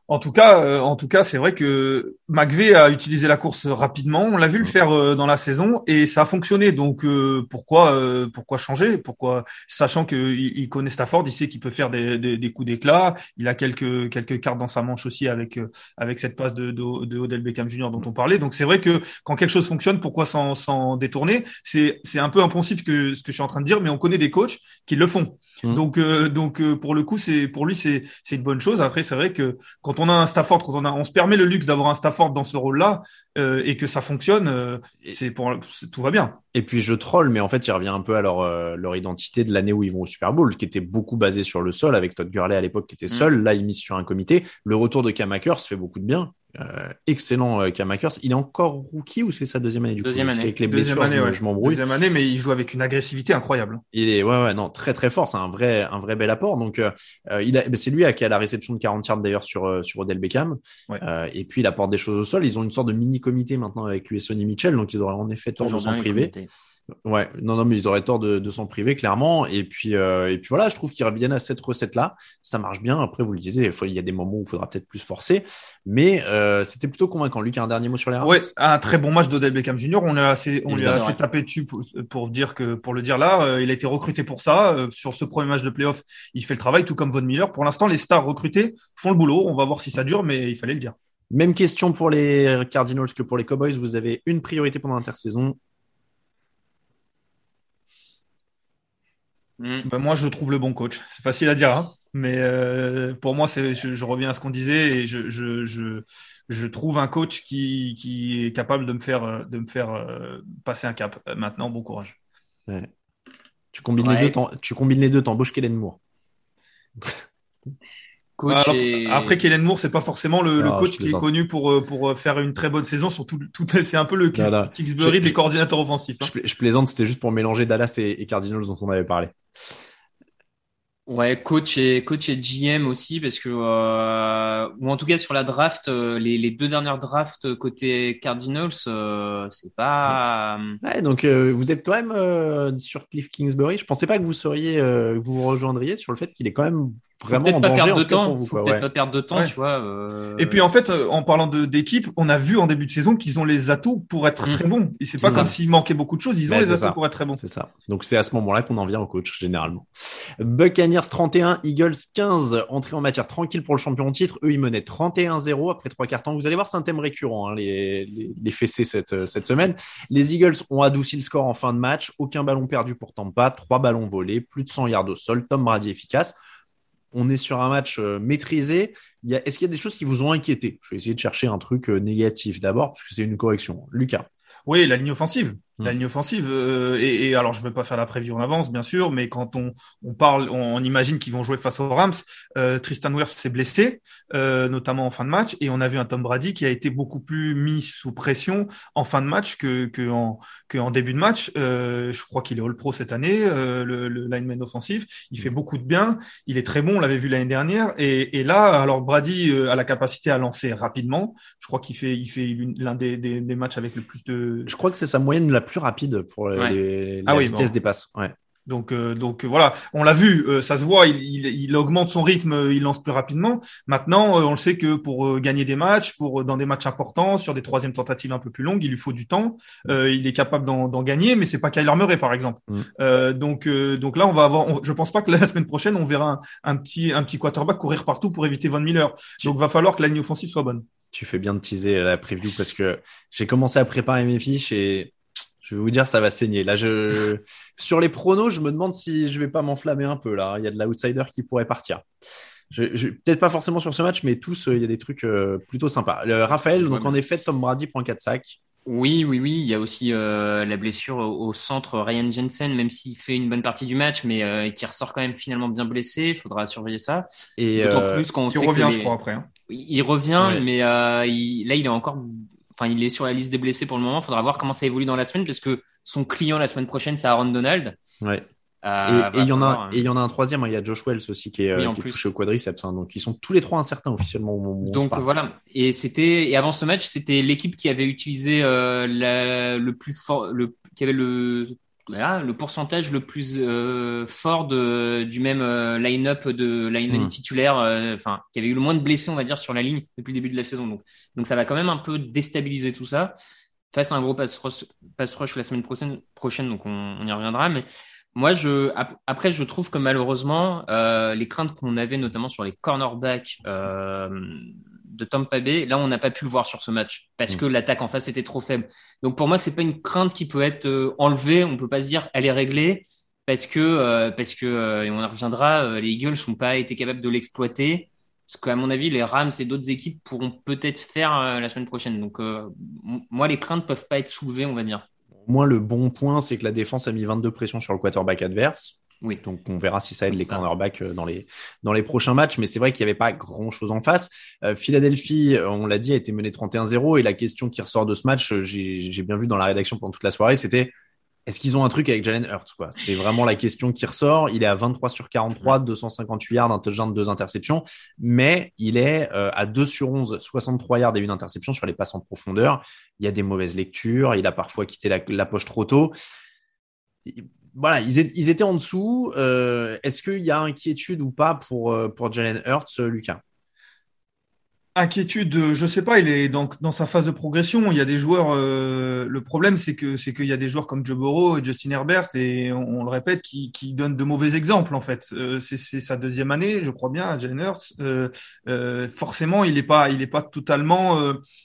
En tout cas, c'est vrai que McVay a utilisé la course rapidement. On l'a vu le faire dans la saison et ça a fonctionné. Donc pourquoi changer? Pourquoi, sachant qu'il connaît Stafford, il sait qu'il peut faire des coups d'éclat. Il a quelques cartes dans sa manche aussi avec cette passe de Odell Beckham Jr. dont on parlait. Donc c'est vrai que quand quelque chose fonctionne, pourquoi s'en détourner? C'est un peu impensif ce que je suis en train de dire, mais on connaît des coachs qui le font. Donc pour le coup, pour lui c'est une bonne chose. Après c'est vrai que quand on a un Stafford, on se permet le luxe d'avoir un Stafford dans ce rôle-là et que ça fonctionne, tout va bien. Et puis je troll, mais en fait, il revient un peu à leur identité de l'année où ils vont au Super Bowl, qui était beaucoup basée sur le sol, avec Todd Gurley à l'époque qui était seul. Là, il mise sur un comité. Le retour de Cam Akers fait beaucoup de bien. Excellent Cam Akers. Il est encore rookie ou c'est sa deuxième année du deuxième coup? année. Avec les blessures, je m'embrouille. Deuxième année, mais il joue avec une agressivité incroyable. Il est non, très très fort. C'est un vrai bel apport. Donc c'est lui qui a la réception de 40 yards d'ailleurs sur Odell Beckham. Ouais. Et puis il apporte des choses au sol. Ils ont une sorte de mini comité maintenant avec lui et Sonny Mitchell, donc ils auraient en effet tort de s'en priver. Ouais, non, mais ils auraient tort de s'en priver clairement. Et puis voilà, je trouve qu'ils reviennent à cette recette-là. Ça marche bien. Après, vous le disiez, il y a des moments où il faudra peut-être plus forcer, mais c'était plutôt convaincant. Luc, un dernier mot sur les Rams? Ouais, un très bon match d'Odell Beckham Jr. On lui a assez tapé dessus pour le dire là. Il a été recruté pour ça. Sur ce premier match de playoff, il fait le travail, tout comme Von Miller. Pour l'instant, les stars recrutés font le boulot. On va voir si ça dure, mais il fallait le dire. Même question pour les Cardinals que pour les Cowboys. Vous avez une priorité pendant l'intersaison? Ben moi, je trouve le bon coach. C'est facile à dire, hein, mais pour moi, je reviens à ce qu'on disait et je trouve un coach qui est capable de me faire passer un cap. Maintenant, bon courage. Ouais. Tu combines les deux, t'embauches Kellen Moore. Après, Kellen Moore, c'est pas forcément le coach qui est connu pour faire une très bonne saison. Surtout, c'est un peu le Kingsbury des coordinateurs offensifs. Hein. Je plaisante, c'était juste pour mélanger Dallas et Cardinals dont on avait parlé. Ouais, coach et GM aussi, parce que ou en tout cas sur la draft, les deux dernières drafts côté Cardinals, c'est pas. Ouais, donc vous êtes quand même sur Cliff Kingsbury. Je pensais pas que vous vous rejoindriez sur le fait qu'il est quand même vraiment en danger en tout cas pour vous. Faut peut-être pas perdre de temps, tu vois. Et puis en fait, en parlant d'équipe, on a vu en début de saison qu'ils ont les atouts pour être très bons. Et c'est pas comme s'il manquait beaucoup de choses. Ils ont les atouts pour être très bons. C'est ça. Donc c'est à ce moment-là qu'on en vient au coach généralement. Buccaneers 31, Eagles 15. Entrée en matière tranquille pour le champion en titre. Eux, ils menaient 31-0 après 3 quarts temps. Vous allez voir, c'est un thème récurrent, hein, les fessées cette semaine. Les Eagles ont adouci le score en fin de match. Aucun ballon perdu pour Tampa. 3 ballons volés. Plus de 100 yards au sol. Tom Brady efficace. On est sur un match maîtrisé. Est-ce qu'il y a des choses qui vous ont inquiété? Je vais essayer de chercher un truc négatif d'abord, parce que c'est une correction. Lucas. Oui, la ligne offensive. La ligne offensive. Et alors, je ne veux pas faire la prévision en avance, bien sûr, mais quand on parle, on imagine qu'ils vont jouer face aux Rams. Tristan Wirfs s'est blessé, notamment en fin de match, et on a vu un Tom Brady qui a été beaucoup plus mis sous pression en fin de match que en début de match. Je crois qu'il est All-Pro cette année, le lineman offensif. Il fait beaucoup de bien. Il est très bon. On l'avait vu l'année dernière. Et là, alors Brady a la capacité à lancer rapidement. Je crois qu'il fait l'un des matchs avec le plus de. Je crois que c'est sa moyenne la plus rapide pour la vitesse des passes. Ouais. Donc voilà, on l'a vu, ça se voit, il augmente son rythme, il lance plus rapidement. Maintenant, on le sait que pour gagner des matchs, dans des matchs importants, sur des troisièmes tentatives un peu plus longues, il lui faut du temps. Il est capable d'en gagner, mais c'est pas Kyler Murray par exemple. Donc là, on va avoir. Je pense pas que la semaine prochaine, on verra un petit quarterback courir partout pour éviter Von Miller. Donc va falloir que la ligne offensive soit bonne. Tu fais bien de teaser la preview parce que j'ai commencé à préparer mes fiches et je vais vous dire, ça va saigner. Là, sur les pronos, je me demande si je vais pas m'enflammer un peu. Là, il y a de l'outsider qui pourrait partir. Peut-être pas forcément sur ce match, mais tous, il y a des trucs plutôt sympas. Raphaël, donc en effet, Tom Brady prend 4 sacs. Oui. Il y a aussi la blessure au centre, Ryan Jensen, même s'il fait une bonne partie du match, mais qui ressort quand même finalement bien blessé. Il faudra surveiller ça. Et d'autant plus qu'on sait revient, je crois, après. Hein. Il revient, mais là, il est encore. Enfin, il est sur la liste des blessés pour le moment. Il faudra voir comment ça évolue dans la semaine, parce que son client la semaine prochaine, c'est Aaron Donald. Ouais. Et il y en a un troisième, il y a Josh Wells aussi qui est touché au quadriceps, hein, donc ils sont tous les trois incertains officiellement au moment où donc voilà. Et avant ce match, c'était l'équipe qui avait utilisé le plus fort, qui avait le voilà, le pourcentage le plus fort du même line-up de line titulaire, enfin qui avait eu le moins de blessés, on va dire, sur la ligne depuis le début de la saison. Donc ça va quand même un peu déstabiliser tout ça face à un gros pass rush la semaine prochaine, donc on y reviendra. Mais moi, après, je trouve que malheureusement, les craintes qu'on avait notamment sur les cornerbacks de Tampa Bay, là, on n'a pas pu le voir sur ce match parce que l'attaque en face était trop faible. Donc pour moi, c'est pas une crainte qui peut être enlevée. On peut pas se dire elle est réglée parce que et on en reviendra, les Eagles n'ont pas été capables de l'exploiter. Ce qu'à mon avis, les Rams et d'autres équipes pourront peut-être faire la semaine prochaine. Donc moi, les craintes peuvent pas être soulevées, on va dire. Au moins, le bon point, c'est que la défense a mis 22 pressions sur le quarterback adverse. Oui. Donc, on verra si ça aide les cornerbacks dans les prochains matchs. Mais c'est vrai qu'il n'y avait pas grand-chose en face. Philadelphie, on l'a dit, a été menée 31-0. Et la question qui ressort de ce match, j'ai bien vu dans la rédaction pendant toute la soirée, c'était est-ce qu'ils ont un truc avec Jalen Hurts, quoi? C'est vraiment la question qui ressort. Il est à 23 sur 43, 258 yards, un touchdown, 2 interceptions. Mais il est à 2 sur 11, 63 yards et 1 interception sur les passes en profondeur. Il y a des mauvaises lectures. Il a parfois quitté la poche trop tôt. Voilà, ils étaient en dessous. Est-ce qu'il y a inquiétude ou pas pour Jalen Hurts, Lucas? Inquiétude, je sais pas, il est dans sa phase de progression. Il y a des joueurs, le problème c'est qu'il y a des joueurs comme Joe Burrow et Justin Herbert, et on le répète, qui donnent de mauvais exemples en fait. C'est sa deuxième année, je crois bien, à Jalen Hurts. Forcément, il est pas totalement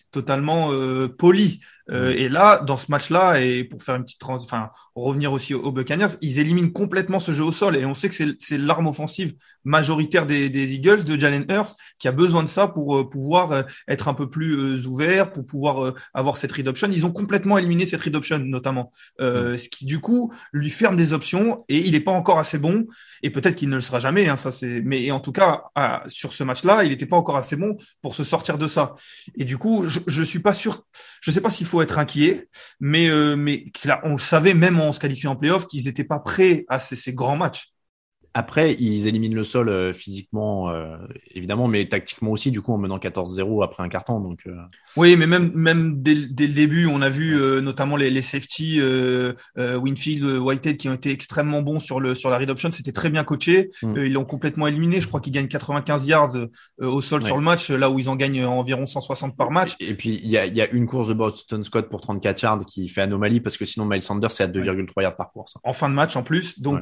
poli. Et là, dans ce match-là, et pour faire une petite revenir aussi aux Buccaneers, ils éliminent complètement ce jeu au sol, et on sait que c'est l'arme offensive majoritaire des Eagles, de Jalen Hurts, qui a besoin de ça pour pouvoir être un peu plus ouvert, pour pouvoir avoir cette read option. Ils ont complètement éliminé cette read option, notamment, ce qui du coup lui ferme des options, et il est pas encore assez bon, et peut-être qu'il ne le sera jamais, hein, mais en tout cas, sur ce match-là, il n'était pas encore assez bon pour se sortir de ça. Et du coup, je suis pas sûr, je sais pas s'il faut être inquiet, mais là, on le savait même en se qualifiant en playoff qu'ils étaient pas prêts à ces grands matchs. Après, ils éliminent le sol physiquement, évidemment, mais tactiquement aussi, du coup, en menant 14-0 après un quart-temps. Donc, Oui, mais même dès le début, on a vu notamment les safety, Winfield, Whitehead, qui ont été extrêmement bons sur la read option. C'était très bien coaché. Ils l'ont complètement éliminé. Je crois qu'ils gagnent 95 yards au sol sur le match, là où ils en gagnent environ 160 par match. Et puis, il y a une course de Boston Scott pour 34 yards qui fait anomalie, parce que sinon, Miles Sanders, c'est à 2,3 yards par course. En fin de match, en plus. Donc,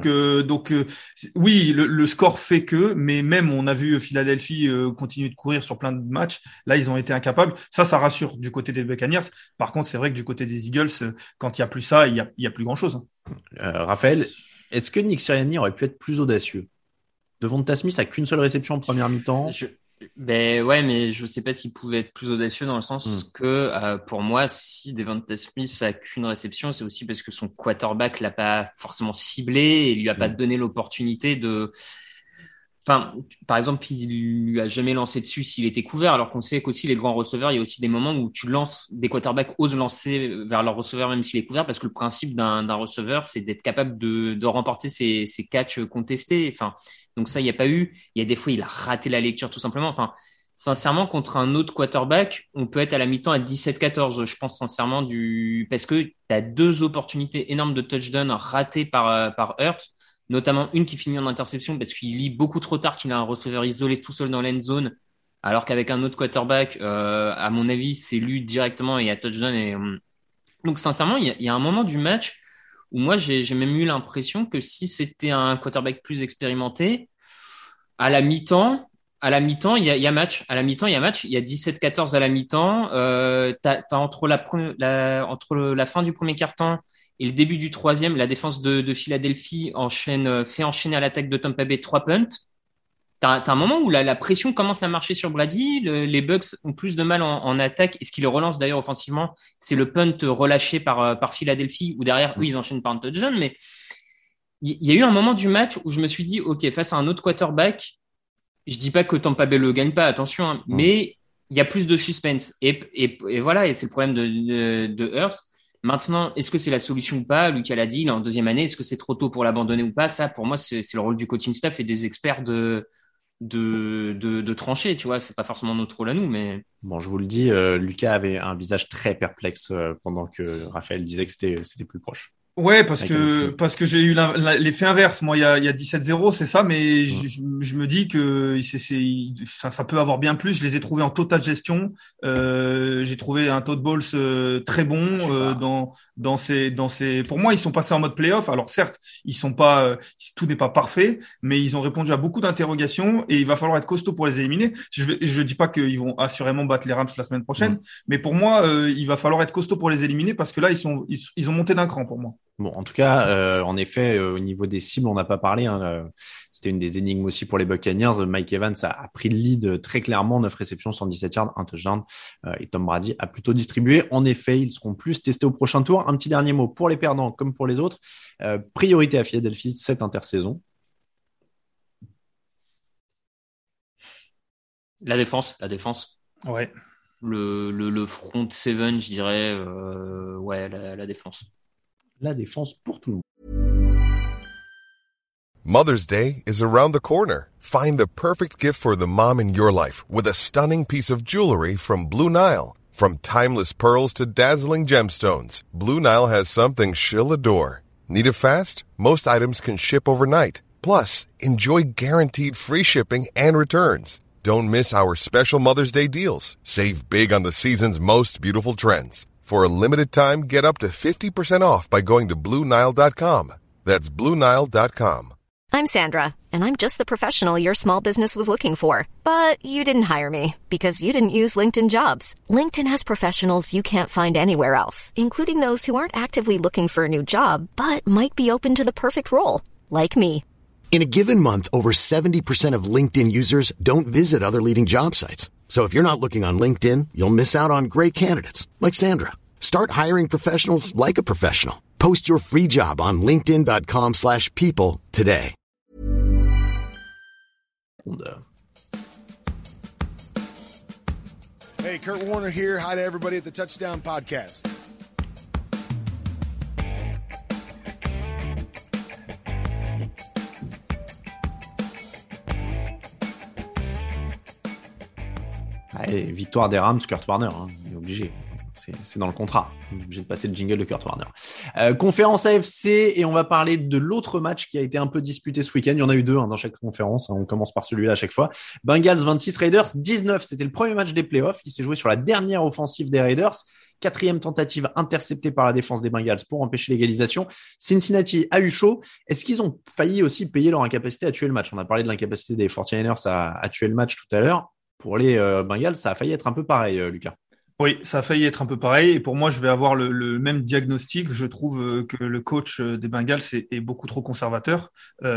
oui, le score fait que, mais même on a vu Philadelphie continuer de courir sur plein de matchs. Là, ils ont été incapables. Ça rassure du côté des Buccaneers. Par contre, c'est vrai que du côté des Eagles, quand il y a plus ça, il y a plus grand-chose. Raphaël, est-ce que Nick Sirianni aurait pu être plus audacieux? Devonta Smith a qu'une seule réception en première mi-temps. Ben ouais, mais je sais pas s'il pouvait être plus audacieux, dans le sens que pour moi, si Devonta Smith a qu'une réception, c'est aussi parce que son quarterback l'a pas forcément ciblé et lui a pas donné l'opportunité de. Enfin, par exemple, il lui a jamais lancé dessus s'il était couvert, alors qu'on sait qu'aussi les grands receveurs, il y a aussi des moments où des quarterbacks osent lancer vers leur receveur même s'il est couvert, parce que le principe d'un receveur, c'est d'être capable de remporter ses catchs contestés. Enfin, donc ça, il n'y a pas eu. Il y a des fois, il a raté la lecture tout simplement. Enfin, sincèrement, contre un autre quarterback, on peut être à la mi-temps à 17-14. Je pense sincèrement parce que tu as 2 opportunités énormes de touchdown ratées par Hurts. Notamment une qui finit en interception parce qu'il lit beaucoup trop tard qu'il a un receveur isolé tout seul dans l'end zone, alors qu'avec un autre quarterback, à mon avis, c'est lu directement et à touchdown. Donc sincèrement, il y a un moment du match où moi j'ai même eu l'impression que si c'était un quarterback plus expérimenté, à la mi-temps, il y a match. À la mi-temps, il y a match. Il y a 17-14 à la mi-temps. T'as entre la fin du premier quart-temps et le début du troisième, la défense de Philadelphie fait enchaîner à l'attaque de Tampa Bay 3 punts. T'as un moment où la pression commence à marcher sur Brady. Les Bucks ont plus de mal en attaque. Et ce qui le relance d'ailleurs offensivement, c'est le punt relâché par Philadelphie, où derrière, ils enchaînent par un touchdown. Mais il y a eu un moment du match où je me suis dit, OK, face à un autre quarterback, je dis pas que Tampa Bay le gagne pas, attention, hein, mais il y a plus de suspense. Et voilà, et c'est le problème de Hurts. Maintenant, est-ce que c'est la solution ou pas? Lucas l'a dit, il est en deuxième année. Est-ce que c'est trop tôt pour l'abandonner ou pas? Ça, pour moi, c'est le rôle du coaching staff et des experts de trancher, tu vois. C'est pas forcément notre rôle à nous, mais. Bon, je vous le dis, Lucas avait un visage très perplexe pendant que Raphaël disait que c'était plus proche. Ouais, parce que j'ai eu l'effet inverse. Moi, il y a 17-0, c'est ça, mais je me dis que ça peut avoir bien plus. Je les ai trouvés en totale gestion. J'ai trouvé un Todd Bowles très bon dans ces. Pour moi, ils sont passés en mode playoff. Alors certes, ils sont pas, tout n'est pas parfait, mais ils ont répondu à beaucoup d'interrogations et il va falloir être costaud pour les éliminer. Je dis pas qu'ils vont assurément battre les Rams la semaine prochaine, mais pour moi, il va falloir être costaud pour les éliminer parce que là, ils ont monté d'un cran pour moi. Bon, en tout cas, en effet, au niveau des cibles, on n'a pas parlé. C'était une des énigmes aussi pour les Buccaneers. Mike Evans a pris le lead très clairement, 9 réceptions, 117 yards, 1 touchdown. Et Tom Brady a plutôt distribué. En effet, ils seront plus testés au prochain tour. Un petit dernier mot pour les perdants comme pour les autres. Priorité à Philadelphie, cette intersaison. La défense. Ouais. Le front seven, je dirais, ouais, la défense. La défense pour tout le monde. Mother's Day is around the corner. Find the perfect gift for the mom in your life with a stunning piece of jewelry from Blue Nile. From timeless pearls to dazzling gemstones, Blue Nile has something she'll adore. Need it fast? Most items can ship overnight. Plus, enjoy guaranteed free shipping and returns. Don't miss our special Mother's Day deals. Save big on the season's most beautiful trends. For a limited time, get up to 50% off by going to BlueNile.com. That's BlueNile.com. I'm Sandra, and I'm just the professional your small business was looking for. But you didn't hire me because you didn't use LinkedIn Jobs. LinkedIn has professionals you can't find anywhere else, including those who aren't actively looking for a new job, but might be open to the perfect role, like me. In a given month, over 70% of LinkedIn users don't visit other leading job sites. So if you're not looking on LinkedIn, you'll miss out on great candidates like Sandra. Start hiring professionals like a professional. Post your free job on linkedin.com/people today. Hey, Kurt Warner here. Hi to everybody at the Touchdown Podcast. Allez, victoire des Rams, Kurt Warner, il est obligé. C'est dans le contrat. Obligé de passer le jingle de Kurt Warner. Conférence AFC, et on va parler de l'autre match qui a été un peu disputé ce week-end. Il y en a eu 2 dans chaque conférence. On commence par celui-là à chaque fois. Bengals 26, Raiders 19. C'était le premier match des playoffs. Il s'est joué sur la dernière offensive des Raiders. 4e tentative interceptée par la défense des Bengals pour empêcher l'égalisation. Cincinnati a eu chaud. Est-ce qu'ils ont failli aussi payer leur incapacité à tuer le match? On a parlé de l'incapacité des 49ers à tuer le match tout à l'heure. Pour les Bengals, ça a failli être un peu pareil, Lucas. Oui, ça a failli être un peu pareil. Et pour moi, je vais avoir le même diagnostic. Je trouve que le coach des Bengals est beaucoup trop conservateur.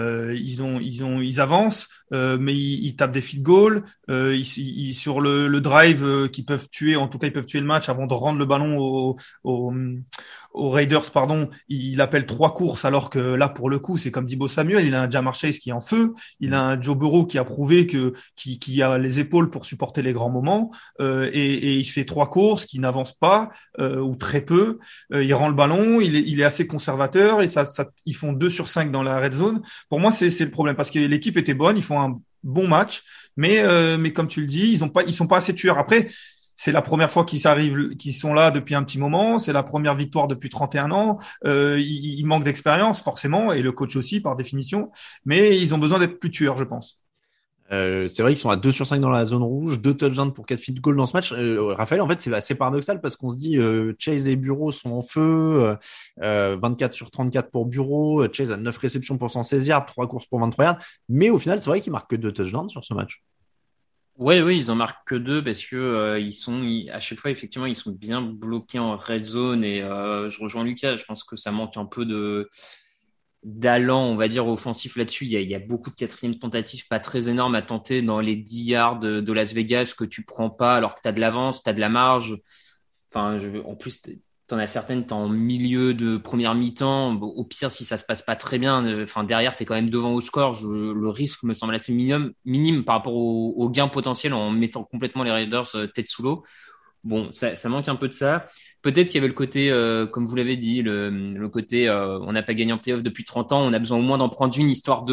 Ils avancent, mais ils tapent des field goals. Sur le drive qu'ils peuvent tuer, en tout cas, ils peuvent tuer le match avant de rendre le ballon aux Raiders, il appelle 3 courses, alors que là, pour le coup, c'est comme Deebo Samuel, il a un Ja'Marr Chase qui est en feu, il a un Joe Burrow qui a prouvé qui a les épaules pour supporter les grands moments, et il fait 3 courses, qui n'avance pas, ou très peu, il rend le ballon, il est assez conservateur, et ils font 2 sur 5 dans la red zone. Pour moi, c'est le problème, parce que l'équipe était bonne, ils font un bon match, mais comme tu le dis, ils sont pas assez tueurs. Après, c'est la première fois qu'ils sont là depuis un petit moment. C'est la première victoire depuis 31 ans. Ils manquent d'expérience, forcément, et le coach aussi, par définition. Mais ils ont besoin d'être plus tueurs, je pense. C'est vrai qu'ils sont à 2 sur 5 dans la zone rouge, 2 touchdowns pour 4 field goals dans ce match. Raphaël, en fait, c'est assez paradoxal parce qu'on se dit Chase et Burrow sont en feu, 24 sur 34 pour Burrow, Chase a 9 réceptions pour 116 yards, 3 courses pour 23 yards. Mais au final, c'est vrai qu'ils marquent que 2 touchdowns sur ce match. Oui, ils en marquent que 2 parce que à chaque fois, effectivement, ils sont bien bloqués en red zone, et je rejoins Lucas. Je pense que ça manque un peu d'allant, on va dire, offensif là-dessus. Il y a beaucoup de 4e tentatives pas très énormes à tenter dans les 10 yards de Las Vegas que tu prends pas alors que tu as de l'avance, tu as de la marge. Enfin, en plus, t'en as certaines, t'es en milieu de première mi-temps. Au pire, si ça se passe pas très bien, derrière, t'es quand même devant au score. Le risque me semble assez minime par rapport au gain potentiel en mettant complètement les Raiders tête sous l'eau. Bon, ça manque un peu de ça. Peut-être qu'il y avait le côté, comme vous l'avez dit, le côté, on n'a pas gagné en playoff depuis 30 ans, on a besoin au moins d'en prendre une, histoire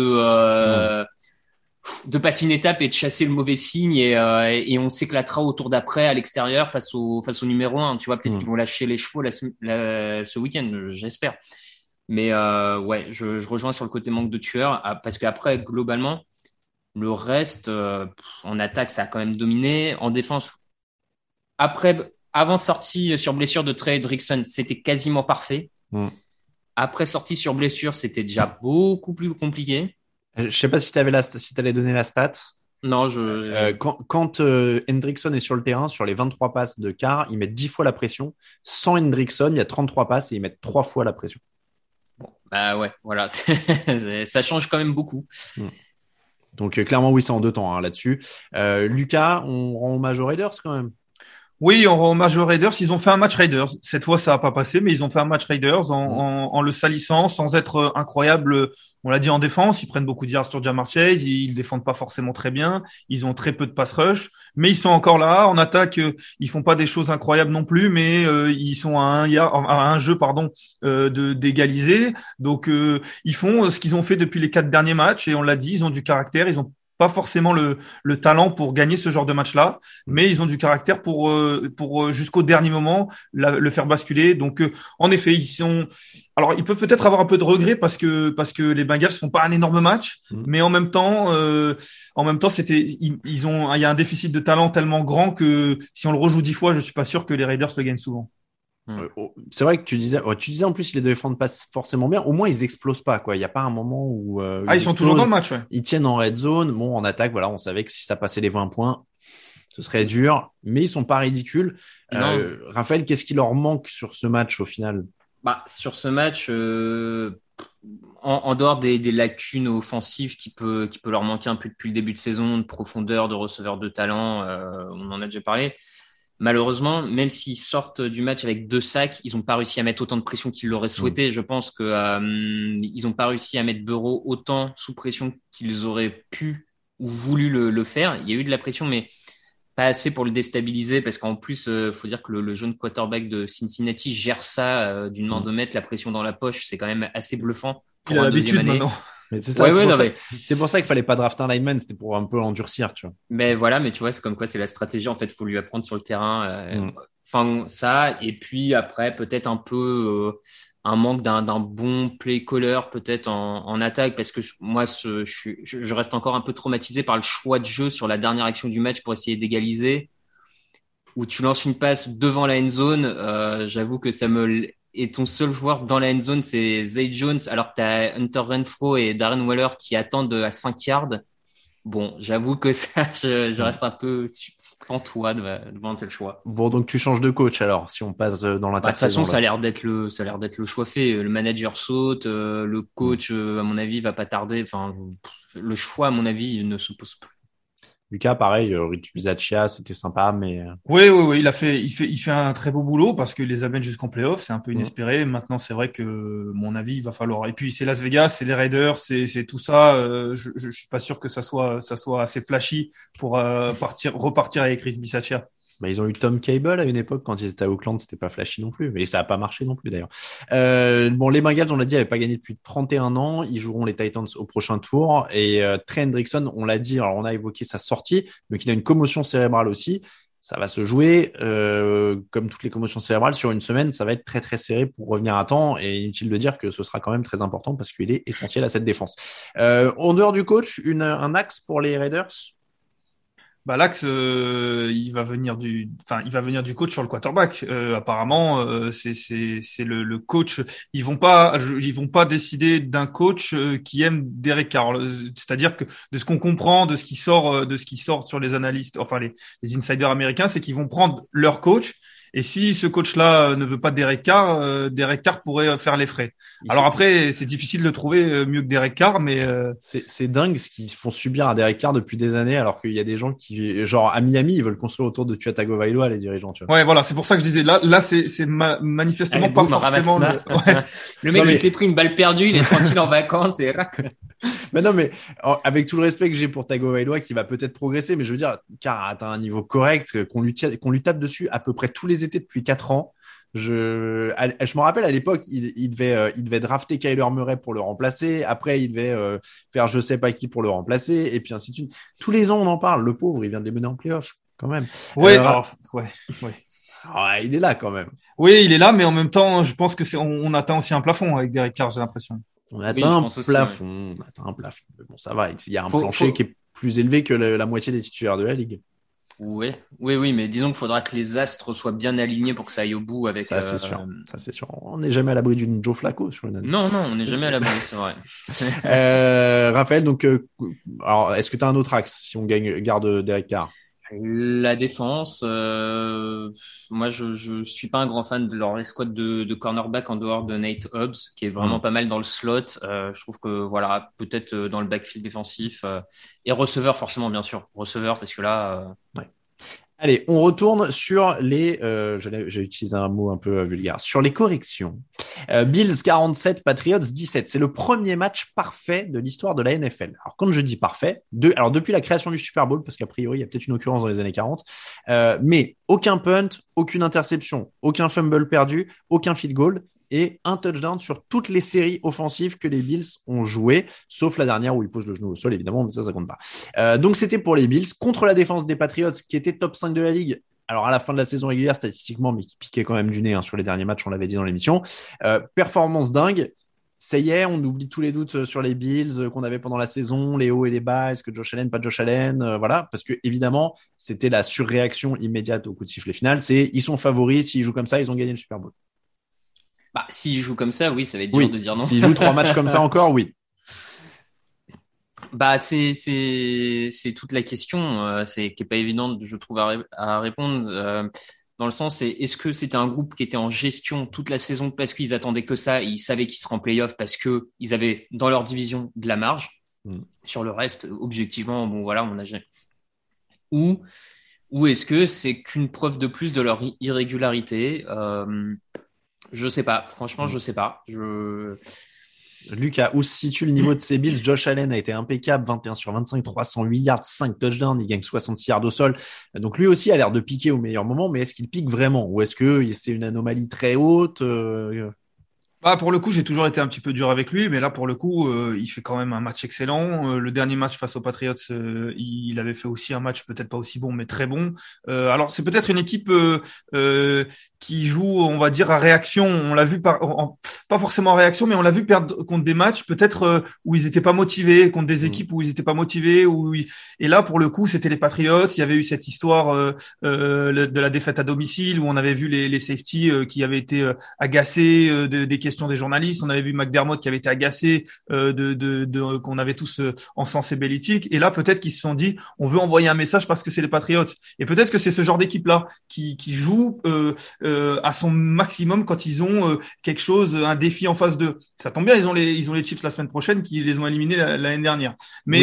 de passer une étape et de chasser le mauvais signe, et on s'éclatera au tour d'après à l'extérieur face au numéro 1. Tu vois, peut-être qu'ils vont lâcher les chevaux ce week-end, j'espère. Mais ouais, je rejoins sur le côté manque de tueurs parce qu'après, globalement, le reste, en attaque, ça a quand même dominé. En défense, avant sortie sur blessure de Trey Hendrickson, c'était quasiment parfait. Après sortie sur blessure, c'était déjà beaucoup plus compliqué. Je sais pas si t'allais donner la stat. Non, quand Hendrickson est sur le terrain, sur les 23 passes de Carr, ils mettent 10 fois la pression. Sans Hendrickson, il y a 33 passes et ils mettent 3 fois la pression. Bon, bah ouais, voilà. Ça change quand même beaucoup. Donc, clairement, oui, c'est en deux temps là-dessus. Lucas, on rend hommage aux Raiders quand même. Oui, on rend hommage aux Raiders. Ils ont fait un match Raiders. Cette fois, ça n'a pas passé, mais ils ont fait un match Raiders en le salissant, sans être incroyable. On l'a dit en défense, ils prennent beaucoup de yards sur Ja'Marr Chase. Ils défendent pas forcément très bien. Ils ont très peu de pass rush, mais ils sont encore là. En attaque, ils font pas des choses incroyables non plus, mais ils sont à un jeu, d'égaliser. Donc, ils font ce qu'ils ont fait depuis les 4 derniers matchs. Et on l'a dit, ils ont du caractère. Ils ont pas forcément le talent pour gagner ce genre de match-là, mais ils ont du caractère pour jusqu'au dernier moment le faire basculer. Donc en effet, ils peuvent peut-être avoir un peu de regret parce que les Bengals font pas un énorme match, mais en même temps il y a un déficit de talent tellement grand que si on le rejoue 10 fois, je suis pas sûr que les Raiders le gagnent souvent. C'est vrai que tu disais en plus, ils les défendent pas forcément bien. Au moins, ils explosent pas, quoi. Il y a pas un moment où ils sont toujours dans le match, ouais. Ils tiennent en red zone. Bon, en attaque, voilà, on savait que si ça passait les 20 points, ce serait dur, mais ils sont pas ridicules. Raphaël, qu'est-ce qui leur manque sur ce match au final? Sur ce match, en dehors des lacunes offensives qui peut leur manquer un peu depuis le début de saison, de profondeur, de receveurs de talent, on en a déjà parlé. Malheureusement, même s'ils sortent du match avec 2 sacs, ils n'ont pas réussi à mettre autant de pression qu'ils l'auraient souhaité. Je pense que ils n'ont pas réussi à mettre Burrow autant sous pression qu'ils auraient pu ou voulu le faire. Il y a eu de la pression, mais pas assez pour le déstabiliser, parce qu'en plus, faut dire que le jeune quarterback de Cincinnati gère ça d'une main de maître, la pression dans la poche. C'est quand même assez bluffant pour il a l'habitude maintenant. Mais c'est ça, c'est pour ça qu'il fallait pas drafter un lineman, c'était pour un peu l'endurcir, tu vois. Mais voilà, mais tu vois, c'est comme quoi c'est la stratégie, en fait, faut lui apprendre sur le terrain. Enfin, ça, et puis après, peut-être un peu un manque d'un bon play caller, peut-être en attaque, parce que moi, je reste encore un peu traumatisé par le choix de jeu sur la dernière action du match pour essayer d'égaliser, où tu lances une passe devant la end zone. J'avoue que et ton seul joueur dans la end zone, c'est Zay Jones, alors que tu as Hunter Renfrow et Darren Waller qui attendent à 5 yards. Bon, j'avoue que ça, je reste un peu pantois devant tel choix. Bon, donc tu changes de coach alors, si on passe dans l'intersaison. De toute façon, ça a l'air d'être le choix fait. Le manager saute, le coach, à mon avis, va pas tarder. Enfin, le choix, à mon avis, ne se pose plus. Lucas, pareil, Rich Bisaccia, c'était sympa, mais... Oui, il fait un très beau boulot parce que les amène jusqu'en playoff, c'est un peu inespéré. Maintenant, c'est vrai que, mon avis, il va falloir. Et puis, c'est Las Vegas, c'est les Raiders, c'est tout ça. Je suis pas sûr que ça soit assez flashy pour repartir avec Rich Bisaccia. Ils ont eu Tom Cable à une époque quand ils étaient à Oakland, c'était pas flashy non plus, mais ça a pas marché non plus d'ailleurs. Les Bengals, on l'a dit, n'avaient pas gagné depuis 31 ans. Ils joueront les Titans au prochain tour. Et Trey Hendrickson, on l'a dit, alors on a évoqué sa sortie, mais qu'il a une commotion cérébrale aussi. Ça va se jouer, comme toutes les commotions cérébrales, sur une semaine. Ça va être très très serré pour revenir à temps. Et inutile de dire que ce sera quand même très important parce qu'il est essentiel à cette défense. En dehors du coach, un axe pour les Raiders? L'axe, il va venir du coach sur le quarterback. Apparemment, c'est le coach. Ils vont pas décider d'un coach qui aime Derek Carr. C'est-à-dire que de ce qu'on comprend, de ce qui sort sur les analystes, enfin les insiders américains, c'est qu'ils vont prendre leur coach. Et si ce coach-là ne veut pas Derek Carr pourrait faire les frais. Alors après, c'est difficile de trouver mieux que Derek Carr, mais c'est dingue ce qu'ils font subir à Derek Carr depuis des années, alors qu'il y a des gens qui, genre à Miami, ils veulent construire autour de Tua Tagovailoa, les dirigeants, tu vois. Ouais, voilà, c'est pour ça que je disais là, c'est manifestement pas forcément le mec, il s'est pris une balle perdue, il est tranquille en vacances et Mais non, mais avec tout le respect que j'ai pour Tagovailoa, qui va peut-être progresser, mais je veux dire, Carr a atteint un niveau correct, qu'on lui tape dessus à peu près tous les étés depuis 4 ans. Je me rappelle à l'époque, il devait drafter Kyler Murray pour le remplacer. Après, il devait faire je sais pas qui pour le remplacer, et puis ainsi de suite. Tous les ans, on en parle. Le pauvre, il vient de les mener en playoff, quand même. Ouais. Ah, il est là quand même. Oui, il est là, mais en même temps, je pense que on atteint aussi un plafond avec Derek Carr, j'ai l'impression. On atteint un plafond. On atteint un plafond. Mais bon, ça va. Il y a un plancher qui est plus élevé que la moitié des titulaires de la ligue. Oui, mais disons qu'il faudra que les astres soient bien alignés pour que ça aille au bout avec. Ça, c'est sûr. Ça, c'est sûr. On n'est jamais à l'abri d'une Joe Flacco sur le. Non, on n'est jamais à l'abri, c'est vrai. Raphaël, donc, alors, est-ce que tu as un autre axe si on garde Derek Carr? La défense, moi je suis pas un grand fan de leur escouade de cornerback en dehors de Nate Hobbs, qui est vraiment pas mal dans le slot. Je trouve que voilà, peut-être dans le backfield défensif et receveur forcément bien sûr, receveur parce que là. Ouais. Allez, on retourne sur les. J'ai utilisé un mot un peu vulgaire. Sur les corrections. Bills 47, Patriots 17. C'est le premier match parfait de l'histoire de la NFL. Alors quand je dis parfait, alors depuis la création du Super Bowl, parce qu'a priori il y a peut-être une occurrence dans les années 40, mais aucun punt, aucune interception, aucun fumble perdu, aucun field goal. Et un touchdown sur toutes les séries offensives que les Bills ont jouées, sauf la dernière où ils posent le genou au sol, évidemment, mais ça compte pas. Donc c'était pour les Bills contre la défense des Patriots qui était top 5 de la ligue. Alors à la fin de la saison régulière statistiquement, mais qui piquait quand même du nez sur les derniers matchs, on l'avait dit dans l'émission. Performance dingue. Ça y est, on oublie tous les doutes sur les Bills qu'on avait pendant la saison, les hauts et les bas, est-ce que Josh Allen, pas Josh Allen, voilà, parce que évidemment, c'était la surréaction immédiate au coup de sifflet final, c'est ils sont favoris, s'ils jouent comme ça, ils ont gagné le Super Bowl. Bah, s'ils jouent comme ça, oui, ça va être dur de dire non. S'ils jouent 3 matchs comme ça encore, oui. Bah, c'est toute la question, qui est pas évidente, je trouve, à répondre. Dans le sens, est-ce que c'était un groupe qui était en gestion toute la saison parce qu'ils attendaient que ça et ils savaient qu'ils seraient en play-off parce que ils avaient dans leur division de la marge. Sur le reste, objectivement, bon voilà, on a ou est-ce que c'est qu'une preuve de plus de leur irrégularité? Je sais pas. Franchement, je sais pas. Lucas, où se situe le niveau de ces Bills? Josh Allen a été impeccable, 21 sur 25, 308 yards, 5 touchdowns, il gagne 66 yards au sol. Donc lui aussi a l'air de piquer au meilleur moment, mais est-ce qu'il pique vraiment? Ou est-ce que c'est une anomalie très haute? Bah, pour le coup, j'ai toujours été un petit peu dur avec lui, mais là, pour le coup, il fait quand même un match excellent. Le dernier match face aux Patriots, il avait fait aussi un match peut-être pas aussi bon, mais très bon. Alors, c'est peut-être une équipe qui joue, on va dire, à réaction. On l'a vu pas forcément en réaction, mais on l'a vu perdre contre des matchs peut-être où ils étaient pas motivés, contre des équipes où ils étaient pas motivés. Et là, pour le coup, c'était les Patriots. Il y avait eu cette histoire de la défaite à domicile où on avait vu les safeties qui avaient été agacés des questions des journalistes. On avait vu McDermott qui avait été agacé qu'on avait tous encensé Belichick. Et là, peut-être qu'ils se sont dit, on veut envoyer un message parce que c'est les Patriots. Et peut-être que c'est ce genre d'équipe-là qui joue à son maximum quand ils ont quelque chose, un défi en face d'eux. Ça tombe bien, ils ont les Chiefs la semaine prochaine qui les ont éliminés l'année dernière. Mais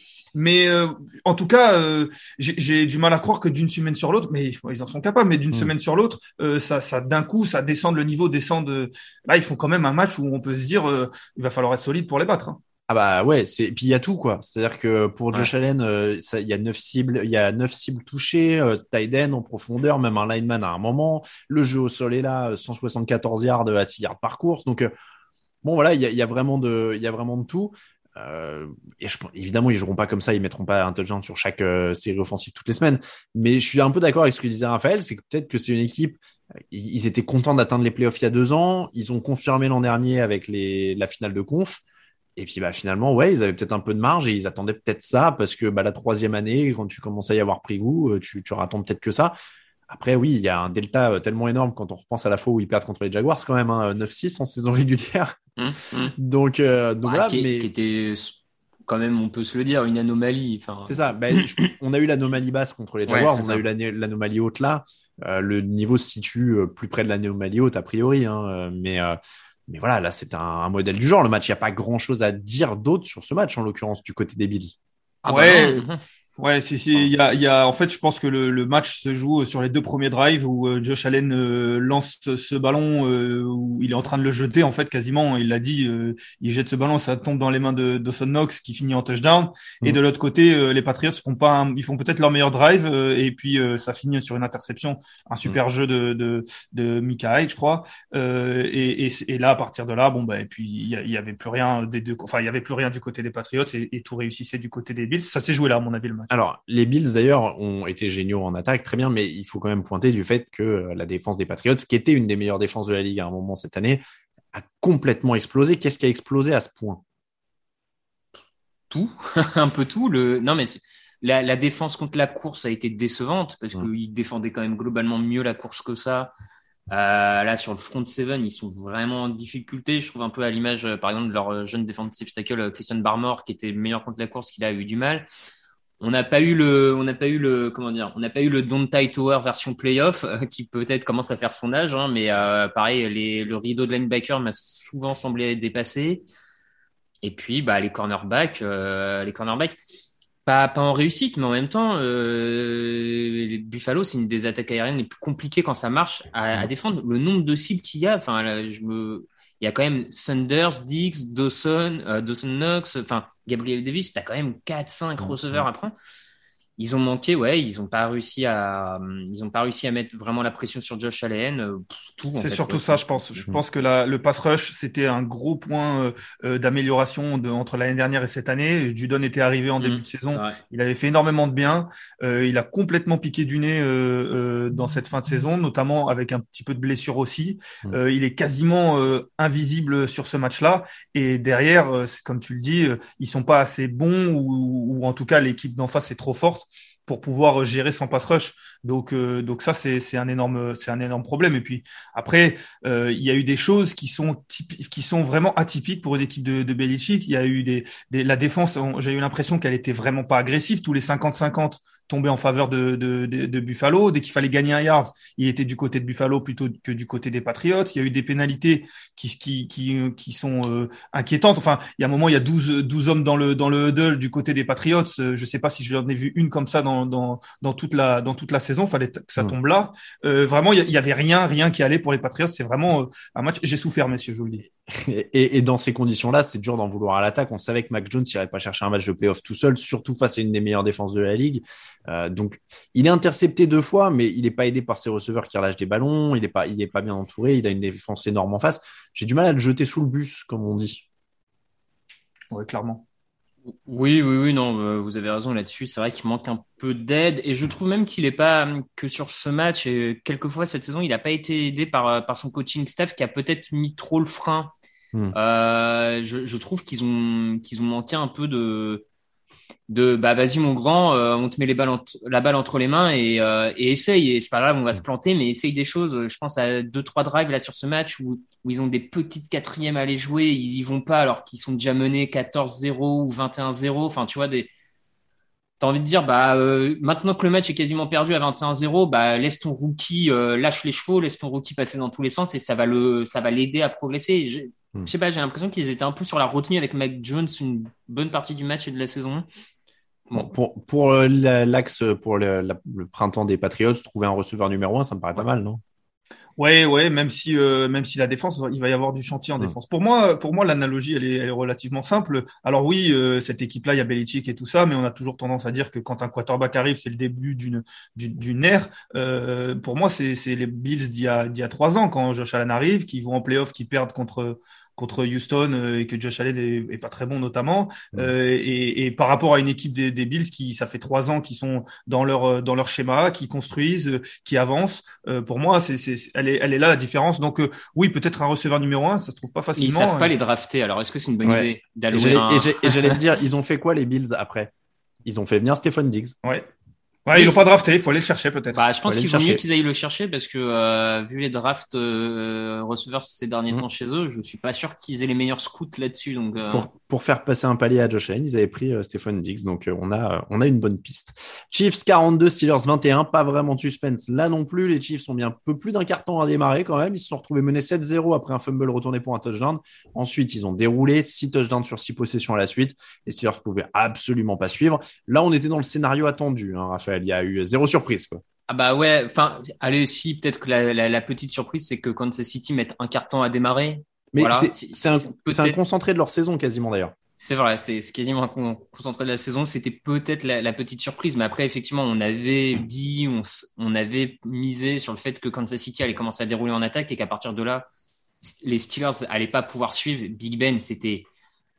en tout cas, j'ai du mal à croire que d'une semaine sur l'autre, mais ils en sont capables, mais d'une semaine sur l'autre, ça d'un coup, ça descend, le niveau descend là, ils font quand même un match où on peut se dire, il va falloir être solide pour les battre. Hein. Ah bah ouais, puis il y a tout quoi. C'est-à-dire que pour Josh Allen, il y a 9 cibles touchées, tight end en profondeur, même un lineman à un moment. Le jeu au sol est là, 174 yards à 6 yards par course. Donc bon voilà, il y a vraiment de tout. Et évidemment, ils joueront pas comme ça, ils mettront pas un touchdown sur chaque série offensive toutes les semaines. Mais je suis un peu d'accord avec ce que disait Raphaël, c'est que peut-être que c'est une équipe. Ils étaient contents d'atteindre les playoffs il y a 2 ans. Ils ont confirmé l'an dernier avec la finale de conf. Et puis finalement, ouais, ils avaient peut-être un peu de marge et ils attendaient peut-être ça parce que la 3e année, quand tu commences à y avoir pris goût, tu attends peut-être que ça. Après, oui, il y a un delta tellement énorme quand on repense à la fois où ils perdent contre les Jaguars quand même, 9-6 en saison régulière. Donc voilà, qui était quand même, on peut se le dire, une anomalie. Enfin... C'est ça. On a eu l'anomalie basse contre les Jaguars, on a eu l'anomalie haute là. Le niveau se situe plus près de l'anomalie haute a priori, mais voilà, là, c'est un modèle du genre. Le match, il n'y a pas grand-chose à dire d'autre sur ce match, en l'occurrence, du côté des Bills. Ah ouais. Ouais, il y a, en fait, je pense que le match se joue sur les 2 premiers drives où Josh Allen lance ce ballon où il est en train de le jeter, en fait, quasiment. Il l'a dit, il jette ce ballon, ça tombe dans les mains de Dawson Knox qui finit en touchdown. Et de l'autre côté, les Patriots ils font peut-être leur meilleur drive et puis ça finit sur une interception, un super jeu de Micah Hyde, je crois. Et là, à partir de là, et puis il y avait plus rien des deux, enfin il y avait plus rien du côté des Patriots et tout réussissait du côté des Bills. Ça s'est joué là, à mon avis, le match. Alors, les Bills, d'ailleurs, ont été géniaux en attaque, très bien, mais il faut quand même pointer du fait que la défense des Patriots, qui était une des meilleures défenses de la Ligue à un moment cette année, a complètement explosé. Qu'est-ce qui a explosé à ce point? Tout, un peu tout. Non, mais la défense contre la course a été décevante parce qu'ils défendaient quand même globalement mieux la course que ça. Là, sur le front seven, ils sont vraiment en difficulté. Je trouve un peu à l'image, par exemple, de leur jeune defensive tackle, Christian Barmore, qui était meilleur contre la course, qu'il a eu du mal. On n'a pas eu le Don't Tie Tower version playoff, qui peut-être commence à faire son âge, hein, mais pareil, le rideau de linebacker m'a souvent semblé dépassé. Et puis, les cornerbacks, pas en réussite, mais en même temps, les Buffalo, c'est une des attaques aériennes les plus compliquées quand ça marche à défendre. Le nombre de cibles qu'il y a, enfin, il y a quand même Sanders, Diggs, Dawson Knox, enfin, Gabriel Davis, t'as quand même 4-5 receveurs à prendre. Ils ont manqué, ils n'ont pas réussi à mettre vraiment la pression sur Josh Allen. C'est surtout ça, je pense. Je pense que le pass rush, c'était un gros point d'amélioration entre l'année dernière et cette année. Judon était arrivé en début de saison. Il avait fait énormément de bien. Il a complètement piqué du nez dans cette fin de saison, notamment avec un petit peu de blessure aussi. Il est quasiment invisible sur ce match-là. Et derrière, comme tu le dis, ils sont pas assez bons ou en tout cas l'équipe d'en face est trop forte pour pouvoir gérer son pass rush. Donc ça c'est un énorme problème. Et puis après il y a eu des choses qui sont vraiment atypiques pour une équipe de Belichick. Il y a eu la défense, j'ai eu l'impression qu'elle était vraiment pas agressive. Tous les 50-50 tombaient en faveur de Buffalo. Dès qu'il fallait gagner un yard, il était du côté de Buffalo plutôt que du côté des Patriots. Il y a eu des pénalités qui sont inquiétantes. Enfin, il y a un moment, il y a 12 hommes dans le huddle du côté des Patriots. Je sais pas si je l'en ai vu une comme ça dans toute la saison. Fallait que ça tombe là. Vraiment, il y avait rien qui allait pour les Patriots. C'est vraiment un match. J'ai souffert, messieurs, je vous le dis. Et dans ces conditions-là, c'est dur d'en vouloir à l'attaque. On savait que Mac Jones n'irait pas chercher un match de playoff tout seul, surtout face à une des meilleures défenses de la ligue. Donc, il est intercepté 2 fois, mais il n'est pas aidé par ses receveurs qui relâchent des ballons. Il est pas bien entouré. Il a une défense énorme en face. J'ai du mal à le jeter sous le bus, comme on dit. Ouais, clairement. Oui, non, vous avez raison là-dessus. C'est vrai qu'il manque un peu d'aide et je trouve même qu'il est pas que sur ce match. Et quelquefois cette saison, il n'a pas été aidé par son coaching staff qui a peut-être mis trop le frein. Je trouve qu'ils ont manqué un peu de vas-y mon grand, on te met la balle entre les mains et essaye, et c'est pas grave, on va se planter, mais essaye des choses. Je pense à 2-3 drives là sur ce match où ils ont des petites quatrièmes à aller jouer, ils y vont pas alors qu'ils sont déjà menés 14-0 ou 21-0. Enfin, tu vois, t'as envie de dire maintenant que le match est quasiment perdu à 21-0, laisse ton rookie lâche les chevaux, laisse ton rookie passer dans tous les sens et ça va l'aider à progresser. Je sais pas, j'ai l'impression qu'ils étaient un peu sur la retenue avec Mac Jones une bonne partie du match et de la saison. Bon, pour l'axe, pour le printemps des Patriots, trouver un receveur numéro 1, ça me paraît pas mal, non? Ouais, même si la défense, il va y avoir du chantier en défense. Pour moi, l'analogie, elle est relativement simple. Alors oui, cette équipe-là, il y a Belichick et tout ça, mais on a toujours tendance à dire que quand un quarterback arrive, c'est le début d'une ère. Pour moi, c'est les Bills d'il y a 3 ans, quand Josh Allen arrive, qui vont en playoff, qui perdent contre Houston et que Josh Allen est pas très bon notamment et par rapport à une équipe des Bills qui ça fait 3 ans qu'ils sont dans leur schéma, qui construisent, qui avancent. Pour moi, elle est là la différence. Donc oui, peut-être un receveur numéro 1, ça se trouve pas facilement. Ils savent pas les drafter. Alors est-ce que c'est une bonne idée d'allouer et j'allais te dire, ils ont fait quoi les Bills après? Ils ont fait venir Stephon Diggs. Ouais, ils l'ont pas drafté, il faut aller le chercher peut-être. Je pense qu'il vaut mieux qu'ils aillent le chercher parce que vu les drafts receveurs ces derniers temps chez eux, je suis pas sûr qu'ils aient les meilleurs scouts là-dessus. Donc pour faire passer un palier à Josh Allen, ils avaient pris Stephon Diggs, donc on a une bonne piste. Chiefs 42, Steelers 21, pas vraiment de suspense là non plus. Les Chiefs ont mis un peu plus d'un carton à démarrer quand même. Ils se sont retrouvés menés 7-0 après un fumble retourné pour un touchdown. Ensuite, ils ont déroulé 6 touchdowns sur 6 possessions à la suite. Les Steelers pouvaient absolument pas suivre. Là, on était dans le scénario attendu, hein, Raphaël. Il y a eu 0 surprise, quoi. Ouais, enfin, allez, si, peut-être que la petite surprise, c'est que Kansas City mette un carton à démarrer. Mais voilà, c'est un concentré de leur saison quasiment d'ailleurs. C'est vrai, c'est quasiment un concentré de la saison. C'était peut-être la petite surprise, mais après, effectivement, on avait dit, on avait misé sur le fait que Kansas City allait commencer à dérouler en attaque et qu'à partir de là, les Steelers allaient pas pouvoir suivre. Big Ben, c'était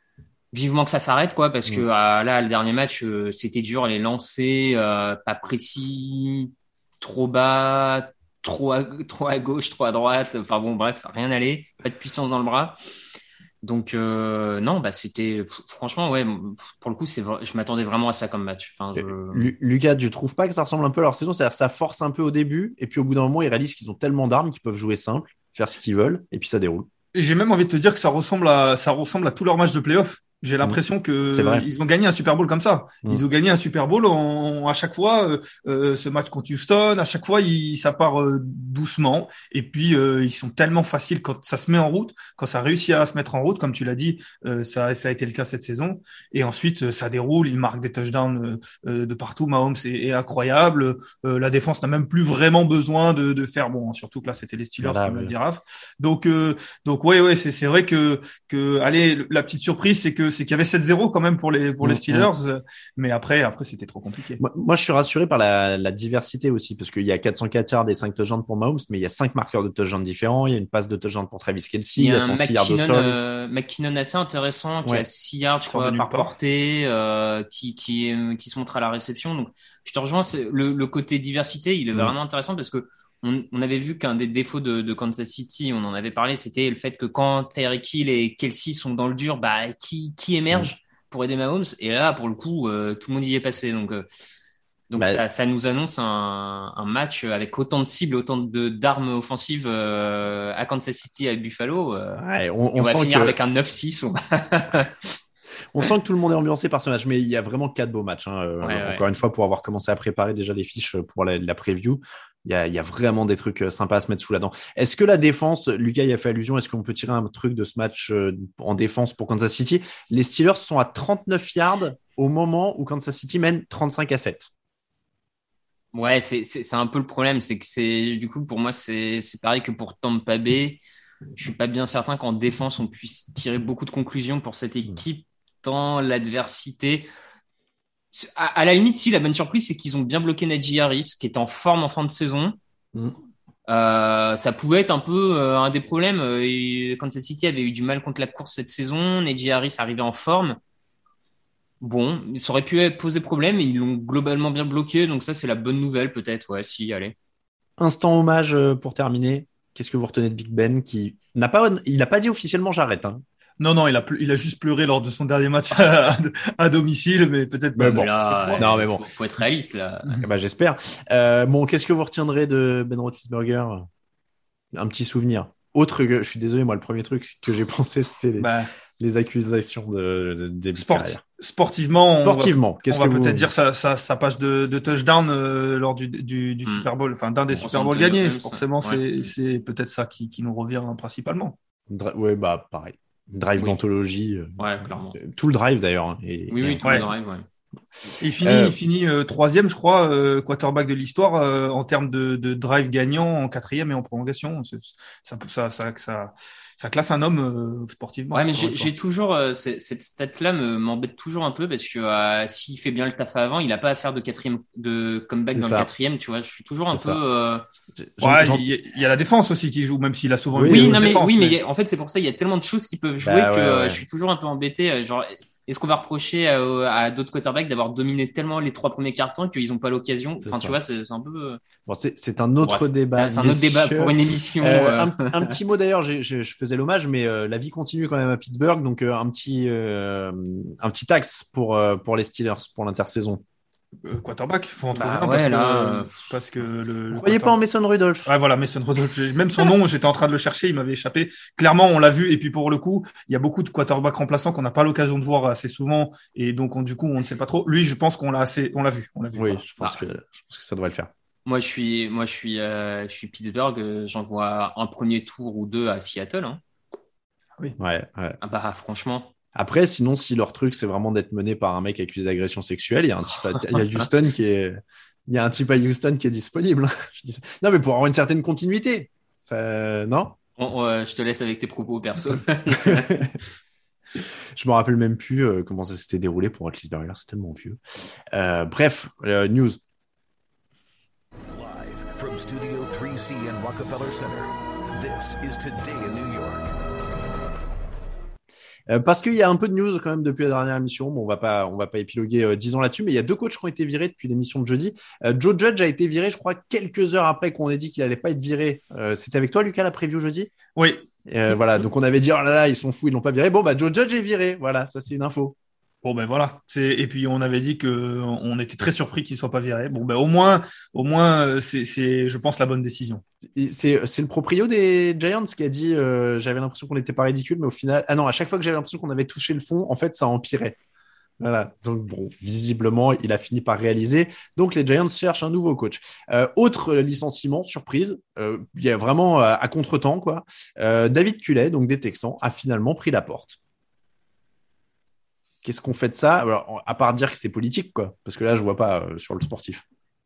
vivement que ça s'arrête, quoi, parce que là, le dernier match, c'était dur, les lancers, pas précis, trop bas, trop à gauche, trop à droite. Enfin bon, bref, rien n'allait, pas de puissance dans le bras. Donc non, bah c'était franchement ouais, pour le coup je m'attendais vraiment à ça comme match. Enfin, Lucas, tu trouves pas que ça ressemble un peu à leur saison, c'est-à-dire ça force un peu au début et puis au bout d'un moment ils réalisent qu'ils ont tellement d'armes qu'ils peuvent jouer simple, faire ce qu'ils veulent et puis ça déroule. Et j'ai même envie de te dire que ça ressemble à tous leurs matchs de play-off. J'ai l'impression que ils ont gagné un Super Bowl comme ça. Ils ont gagné un Super Bowl à chaque fois ce match contre Houston, à chaque fois ça part doucement et puis ils sont tellement faciles quand ça se met en route, quand ça réussit à se mettre en route comme tu l'as dit, ça a été le cas cette saison et ensuite ça déroule, ils marquent des touchdowns de partout. Mahomes est incroyable, la défense n'a même plus vraiment besoin de faire surtout que là c'était les Steelers comme l'a dit Raph. Donc ouais c'est vrai que allez, la petite surprise c'est qu'il y avait 7-0 quand même pour les Steelers, mais après c'était trop compliqué. Moi je suis rassuré par la diversité aussi, parce qu'il y a 404 yards et 5 touchdowns pour Mahomes, mais il y a 5 marqueurs de touchdowns différents, il y a une passe de touchdown pour Travis Kelce, il y a 106 yards au sol. McKinnon assez intéressant, qui a 6 yards par portée, qui se montre à la réception. Donc je te rejoins, le côté diversité, il est vraiment intéressant parce que on avait vu qu'un des défauts de Kansas City, on en avait parlé, c'était le fait que quand Tyreek Hill et Kelce sont dans le dur, bah qui émerge pour aider Mahomes. Et là, pour le coup, tout le monde y est passé. Donc ça nous annonce un match avec autant de cibles, autant d'armes offensives à Kansas City, à Buffalo. On va finir avec un 9-6. On sent que tout le monde est ambiancé par ce match, mais il y a vraiment 4 beaux matchs. Encore une fois, pour avoir commencé à préparer déjà les fiches pour la preview, il y a vraiment des trucs sympas à se mettre sous la dent. Est-ce que la défense, Lucas y a fait allusion, est-ce qu'on peut tirer un truc de ce match en défense pour Kansas City? Les Steelers sont à 39 yards au moment où Kansas City mène 35-7. Ouais, c'est un peu le problème, c'est que du coup pour moi c'est pareil que pour Tampa Bay. Je suis pas bien certain qu'en défense on puisse tirer beaucoup de conclusions pour cette équipe, tant l'adversité. À la limite, si la bonne surprise, c'est qu'ils ont bien bloqué Najee Harris, qui est en forme en fin de saison. Ça pouvait être un peu un des problèmes. Kansas City avait eu du mal contre la course cette saison. Najee Harris arrivait en forme. Bon, ça aurait pu poser problème, mais ils l'ont globalement bien bloqué. Donc ça, c'est la bonne nouvelle peut-être. Ouais, si, allez. Instant hommage pour terminer. Qu'est-ce que vous retenez de Big Ben qui n'a pas dit officiellement j'arrête. Non, il a juste pleuré lors de son dernier match à domicile, mais peut-être pas. Bon. Non, mais bon. Faut être réaliste, là. J'espère. Qu'est-ce que vous retiendrez de Ben Roethlisberger? Un petit souvenir. Autre que, je suis désolé, moi, le premier truc que j'ai pensé, c'était les accusations de début de carrière. Sportivement, qu'est-ce on va que peut-être dire sa page de touchdown lors du Super Bowl, enfin d'un des Super Bowls gagnés. Forcément, c'est peut-être ça qui nous revient principalement. Pareil. Drive d'anthologie. Clairement. Tout le drive d'ailleurs. Tout le drive, Il finit troisième, je crois, quarterback de l'histoire en termes de drive gagnant en 4e et en prolongation. Ça classe un homme sportivement. Ouais, mais j'ai toujours cette stat-là m'embête toujours un peu parce que s'il fait bien le taf avant, il n'a pas à faire de comeback dans le 4e. Tu vois, je suis toujours un peu. Il y a la défense aussi qui joue, même s'il a souvent. Mais en fait c'est pour ça il y a tellement de choses qui peuvent jouer que je suis toujours un peu embêté. Genre, est-ce qu'on va reprocher à d'autres quarterbacks d'avoir dominé tellement les 3 premiers quarts-temps qu'ils n'ont pas l'occasion? Enfin, tu vois, c'est un peu. Bon, c'est un autre débat. C'est un autre débat pour une émission. Un petit mot d'ailleurs, je faisais l'hommage, mais la vie continue quand même à Pittsburgh, donc un petit axe pour les Steelers pour l'intersaison. Quarterback, faut en trouver un parce que vous croyez pas en Mason Rudolph? Ouais, voilà, Mason Rudolph. Même son nom, j'étais en train de le chercher, il m'avait échappé. Clairement, on l'a vu. Et puis pour le coup, il y a beaucoup de quarterbacks remplaçants qu'on n'a pas l'occasion de voir assez souvent, et donc du coup, on ne sait pas trop. Lui, je pense qu'on l'a vu. Oui, je pense que ça devrait le faire. Moi, je suis Pittsburgh. J'envoie un premier tour ou 2 à Seattle. Oui. Franchement. Après, sinon, si leur truc, c'est vraiment d'être mené par un mec accusé d'agression sexuelle, il y a un type à Houston qui est disponible. Non, mais pour avoir une certaine continuité. Non? Je te laisse avec tes propos perso. Je me rappelle même plus comment ça s'était déroulé pour Roethlisberger. C'est tellement vieux. Bref, news. Live from Studio 3C in Rockefeller Center, this is Today in New York. Parce qu'il y a un peu de news quand même depuis la dernière émission. Bon, on va pas épiloguer 10 ans là-dessus, mais il y a 2 coachs qui ont été virés depuis l'émission de jeudi. Joe Judge a été viré, je crois, quelques heures après qu'on ait dit qu'il allait pas être viré. C'était avec toi, Lucas, la preview jeudi? Oui. Voilà, donc on avait dit, oh là là, ils sont fous, ils l'ont pas viré. Bon, bah, Joe Judge est viré. Voilà, ça, c'est une info. Bon, ben voilà. Et puis, on avait dit on était très surpris qu'il soit pas viré. Bon, ben, au moins, c'est, je pense, la bonne décision. C'est le proprio des Giants qui a dit, j'avais l'impression qu'on n'était pas ridicule, mais au final, ah non, à chaque fois que j'avais l'impression qu'on avait touché le fond, en fait, ça empirait. Voilà. Donc, bon, visiblement, il a fini par réaliser. Donc, les Giants cherchent un nouveau coach. Autre licenciement, surprise. Il y a vraiment à contre-temps, quoi. David Culley, donc des Texans, a finalement pris la porte. Qu'est-ce qu'on fait de ça? Alors, à part dire que c'est politique, quoi. Parce que là, je vois pas sur le sportif.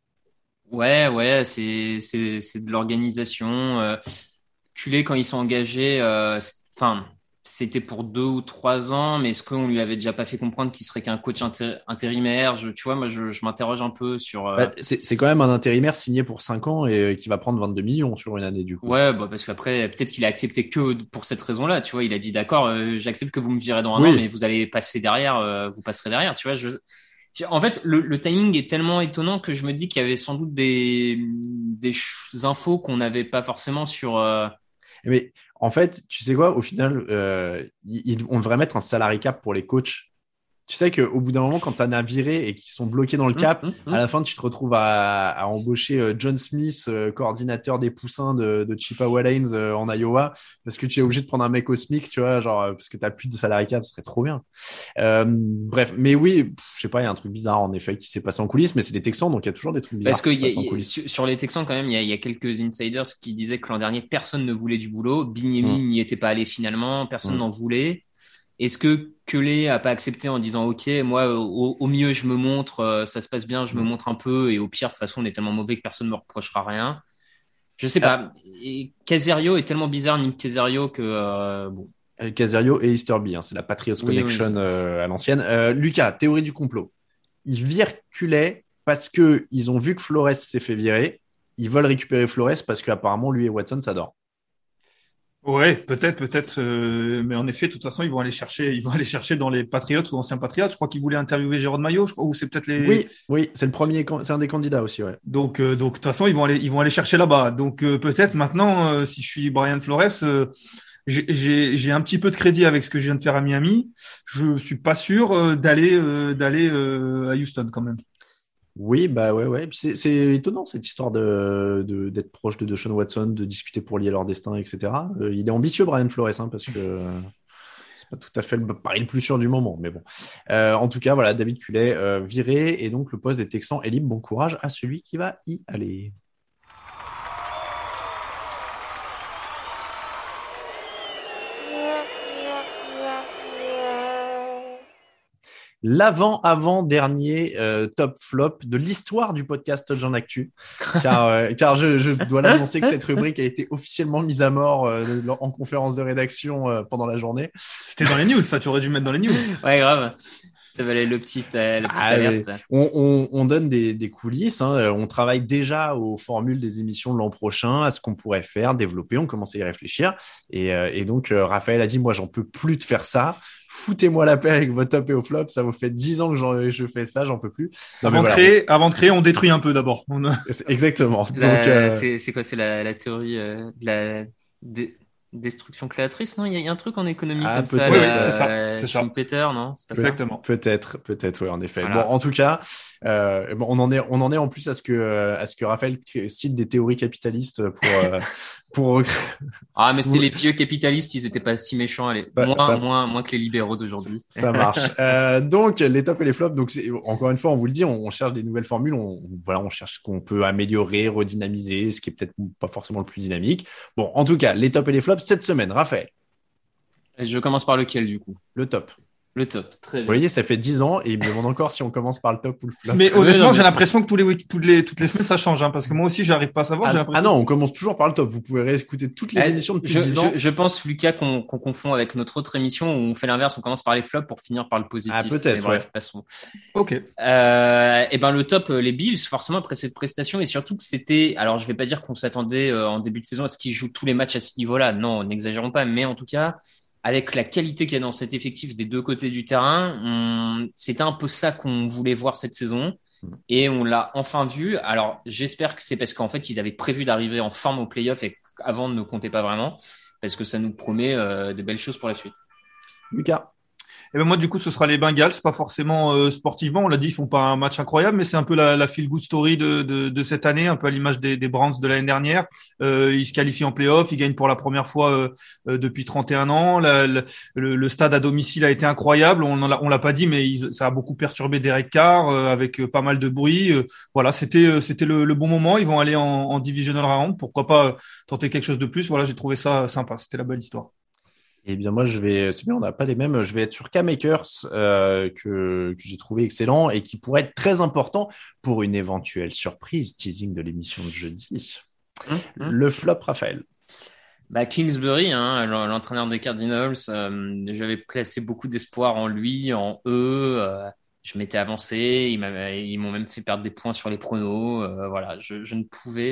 Ouais, c'est de l'organisation. Culé, quand ils sont engagés, c'était pour 2 ou 3 ans, mais est-ce qu'on lui avait déjà pas fait comprendre qu'il serait qu'un coach intérimaire? Tu vois, moi, je m'interroge un peu sur. C'est quand même un intérimaire signé pour 5 ans et qui va prendre 22 millions sur une année, du coup. Ouais, parce qu'après, peut-être qu'il a accepté que pour cette raison-là, tu vois. Il a dit, d'accord, j'accepte que vous me virez dans un an, mais vous allez passer derrière, vous passerez derrière, tu vois. En fait, le timing est tellement étonnant que je me dis qu'il y avait sans doute des infos qu'on n'avait pas forcément sur. Mais en fait, tu sais quoi, au final, on devrait mettre un salary cap pour les coachs. Tu sais qu'au bout d'un moment, quand t'en as viré et qu'ils sont bloqués dans le cap, à la fin, tu te retrouves à embaucher John Smith, coordinateur des poussins de Chippewa Lanes en Iowa, parce que tu es obligé de prendre un mec au SMIC, tu vois, genre parce que t'as plus de salary cap, ce serait trop bien. Bref, mais oui, je sais pas, il y a un truc bizarre en effet qui s'est passé en coulisses, mais c'est les Texans, donc il y a toujours des trucs bizarres parce que qui se passent en coulisses. Sur les Texans, quand même, il y a quelques insiders qui disaient que l'an dernier, personne ne voulait du boulot. Bignemi n'y était pas allé finalement, personne n'en voulait. Est-ce que Culley a pas accepté en disant ok, moi au mieux je me montre, ça se passe bien, je me montre un peu, et au pire de toute façon on est tellement mauvais que personne ne me reprochera rien. Je sais pas. Et Caserio est tellement bizarre, Nick Caserio, que bon. Caserio et Easterby, c'est la Patriots Connection à l'ancienne. Lucas, théorie du complot. Ils virent Culley parce que ils ont vu que Flores s'est fait virer. Ils veulent récupérer Flores parce qu'apparemment lui et Watson s'adorent. Ouais, peut-être, mais en effet, de toute façon, ils vont aller chercher dans les Patriots ou anciens Patriots. Je crois qu'ils voulaient interviewer Jérôme Maillot, je crois, ou c'est peut-être les. Oui, c'est le premier, c'est un des candidats aussi, ouais. Donc, de toute façon, ils vont aller chercher là-bas. Donc, peut-être maintenant, si je suis Brian Flores, j'ai un petit peu de crédit avec ce que je viens de faire à Miami. Je suis pas sûr d'aller à Houston quand même. Oui, bah ouais. C'est étonnant cette histoire d'être proche de Deshaun Watson, de discuter pour lier leur destin, etc. Il est ambitieux, Brian Flores, parce que c'est pas tout à fait le pari le plus sûr du moment, mais bon. En tout cas, voilà, David Culley viré, et donc le poste des Texans est libre. Bon courage à celui qui va y aller. L'avant-dernier top flop de l'histoire du podcast Touchdown Actu, car je dois l'annoncer que cette rubrique a été officiellement mise à mort en conférence de rédaction pendant la journée. C'était dans les news, ça, tu aurais dû mettre dans les news. Ouais, grave. Ça valait la petite alerte. On donne des coulisses. On travaille déjà aux formules des émissions de l'an prochain, à ce qu'on pourrait faire, développer. On commence à y réfléchir. Et donc, Raphaël a dit, moi, j'en peux plus de faire ça. Foutez-moi la paix avec votre top et au flop. Ça vous fait 10 ans que je fais ça, j'en peux plus. Avant de créer, on détruit un peu d'abord. Exactement. C'est quoi? C'est la théorie de la destruction créatrice, non? Il y a un truc en économie comme ça. Oui, c'est ça. Peter, non? C'est pas exactement. Ça peut-être, oui, en effet. Voilà. Bon, en tout cas, on en est en plus à ce que Raphaël cite des théories capitalistes pour. Ah, mais c'était les pieux capitalistes, ils étaient pas si méchants. Allez, moins que les libéraux d'aujourd'hui. Ça marche. Donc, les tops et les flops. Donc, encore une fois, on vous le dit, on cherche des nouvelles formules. On cherche ce qu'on peut améliorer, redynamiser, ce qui est peut-être pas forcément le plus dynamique. Bon, en tout cas, les tops et les flops cette semaine. Raphaël. Je commence par lequel, du coup? Le top. Le top, très bien. Vous voyez, ça fait 10 ans et il me demande encore si on commence par le top ou le flop. Mais honnêtement, j'ai l'impression que toutes les semaines, ça change, parce que moi aussi, j'arrive pas à savoir. Ah non, on commence toujours par le top. Vous pouvez réécouter toutes les émissions depuis 10 ans. Je pense, Lucas, qu'on confond avec notre autre émission où on fait l'inverse, on commence par les flops pour finir par le positif. Ah, peut-être, mais bref, passons. Ok. Et le top, les Bills, forcément, après cette prestation, et surtout que c'était, alors je vais pas dire qu'on s'attendait en début de saison à ce qu'ils jouent tous les matchs à ce niveau-là. Non, n'exagérons pas, mais en tout cas, avec la qualité qu'il y a dans cet effectif des deux côtés du terrain, c'était un peu ça qu'on voulait voir cette saison. Et on l'a enfin vu. Alors, j'espère que c'est parce qu'en fait, ils avaient prévu d'arriver en forme au play-off et qu'avant, ne comptait pas vraiment. Parce que ça nous promet de belles choses pour la suite. Lucas. Et ben moi, du coup, ce sera les Bengals, pas forcément sportivement. On l'a dit, ils font pas un match incroyable, mais c'est un peu la feel-good story de cette année, un peu à l'image des Browns de l'année dernière. Ils se qualifient en play-off, ils gagnent pour la première fois depuis 31 ans. Le stade à domicile a été incroyable. On l'a pas dit, mais ça a beaucoup perturbé Derek Carr avec pas mal de bruit. Voilà, c'était le bon moment. Ils vont aller en divisional round. Pourquoi pas tenter quelque chose de plus. Voilà, j'ai trouvé ça sympa. C'était la belle histoire. Eh bien, moi, c'est bien, on n'a pas les mêmes. Je vais être sur K-Makers, que j'ai trouvé excellent et qui pourrait être très important pour une éventuelle surprise, teasing de l'émission de jeudi. Le flop, Raphaël. Kingsbury, l'entraîneur des Cardinals, j'avais placé beaucoup d'espoir en lui, en eux. Je m'étais avancé, ils m'ont même fait perdre des points sur les pronos. Voilà, je ne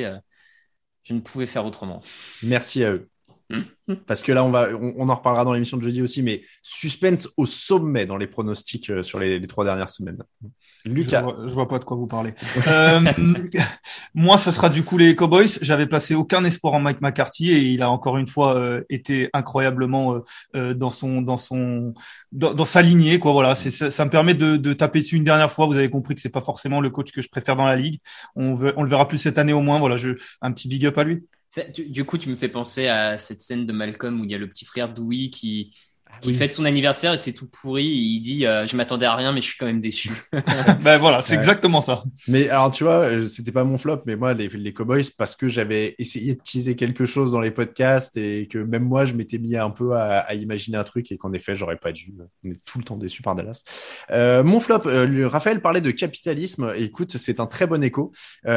pouvais faire autrement. Merci à eux. Parce que là, on en reparlera dans l'émission de jeudi aussi, mais suspense au sommet dans les pronostics sur les 3 dernières semaines. Lucas. Je vois pas de quoi vous parlez. Moi, ça sera du coup les Cowboys. J'avais placé aucun espoir en Mike McCarthy et il a encore une fois été incroyablement dans sa lignée, quoi. Voilà, ça me permet de taper dessus une dernière fois. Vous avez compris que c'est pas forcément le coach que je préfère dans la ligue. On le verra plus cette année au moins. Voilà, un petit big up à lui. Du coup, tu me fais penser à cette scène de Malcolm où il y a le petit frère Dewey qui fête son anniversaire et c'est tout pourri. Et il dit je m'attendais à rien, mais je suis quand même déçu. Ben voilà, c'est exactement ça. Mais alors, tu vois, c'était pas mon flop, mais moi, les Cowboys, parce que j'avais essayé de teaser quelque chose dans les podcasts et que même moi, je m'étais mis un peu à imaginer un truc et qu'en effet, j'aurais pas dû. On est tout le temps déçu par Dallas. Mon flop, Raphaël parlait de capitalisme. Et écoute, c'est un très bon écho.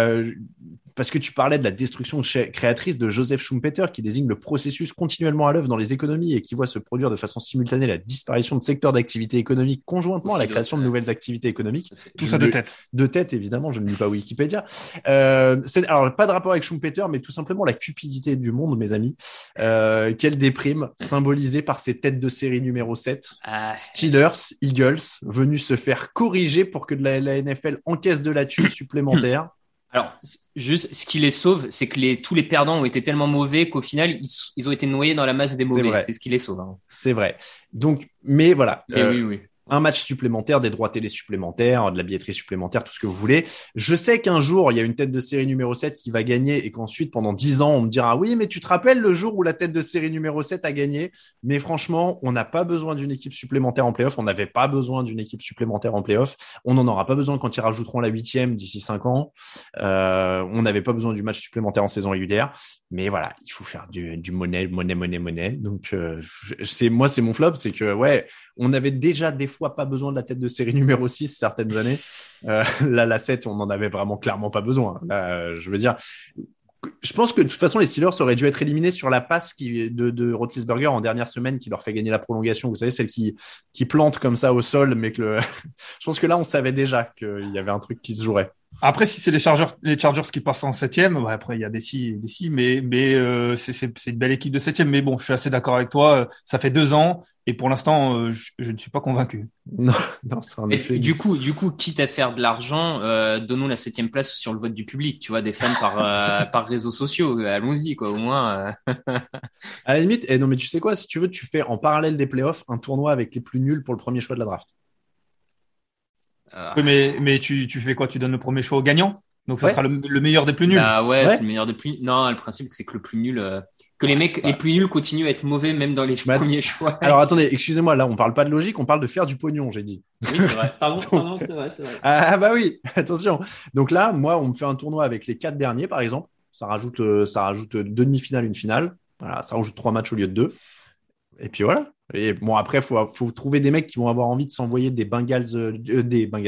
Parce que tu parlais de la destruction créatrice de Joseph Schumpeter, qui désigne le processus continuellement à l'œuvre dans les économies et qui voit se produire de façon simultanée la disparition de secteurs d'activité économique conjointement à la création de nouvelles activités équoniques. Tout ça de tête. De tête, évidemment, je ne lis pas Wikipédia. Alors, pas de rapport avec Schumpeter, mais tout simplement la cupidité du monde, mes amis. Quelle déprime, symbolisée par ces têtes de série numéro 7. Steelers, Eagles, venus se faire corriger pour que la NFL encaisse de la thune supplémentaire. Alors, juste, ce qui les sauve, c'est que tous les perdants ont été tellement mauvais qu'au final, ils ont été noyés dans la masse des mauvais. C'est ce qui les sauve. C'est vrai. Donc, mais voilà. Oui. Un match supplémentaire, des droits télé supplémentaires, de la billetterie supplémentaire, tout ce que vous voulez. Je sais qu'un jour, il y a une tête de série numéro 7 qui va gagner et qu'ensuite, pendant 10 ans, on me dira « Oui, mais tu te rappelles le jour où la tête de série numéro 7 a gagné ?» Mais franchement, on n'a pas besoin d'une équipe supplémentaire en play-off. On n'avait pas besoin d'une équipe supplémentaire en play-off. On n'en aura pas besoin quand ils rajouteront la 8e d'ici 5 ans. On n'avait pas besoin du match supplémentaire en saison régulière. Mais voilà, il faut faire du monnaie. Donc, c'est mon flop, c'est que, ouais, on avait déjà des fois pas besoin de la tête de série numéro 6 certaines années. Là, la 7, on en avait vraiment clairement pas besoin. Là, je veux dire, je pense que de toute façon, les Steelers auraient dû être éliminés sur la passe de Roethlisberger en dernière semaine qui leur fait gagner la prolongation. Vous savez, celle qui plante comme ça au sol, mais je pense que là, on savait déjà qu'il y avait un truc qui se jouerait. Après, si c'est les Chargers qui passent en 7e, après il y a des si, mais c'est une belle équipe de 7e. Mais bon, je suis assez d'accord avec toi. Ça fait 2 ans et pour l'instant, je ne suis pas convaincu. Non, c'est un effet. Du coup, quitte à faire de l'argent, donnons la 7e place sur le vote du public. Tu vois, des fans par réseaux sociaux. Allons-y, quoi. Au moins. À la limite, non, mais tu sais quoi, si tu veux, tu fais en parallèle des playoffs un tournoi avec les plus nuls pour le premier choix de la draft. Oui, mais tu fais quoi? Tu donnes le premier choix au gagnant? Donc ça sera le meilleur des plus nuls. C'est le meilleur des plus nuls. Non, le principe c'est que le plus nul, que les mecs les plus nuls continuent à être mauvais même dans les premiers choix. Alors attendez, excusez-moi, là on parle pas de logique, on parle de faire du pognon, j'ai dit. Oui, c'est vrai. Pardon, c'est vrai. Ah bah oui, attention. Donc là, moi, on me fait un tournoi avec les 4 derniers, par exemple. Ça rajoute 2 demi-finales, une finale. Voilà, ça rajoute 3 matchs au lieu de 2. Et puis voilà. Et bon, après, faut trouver des mecs qui vont avoir envie de s'envoyer des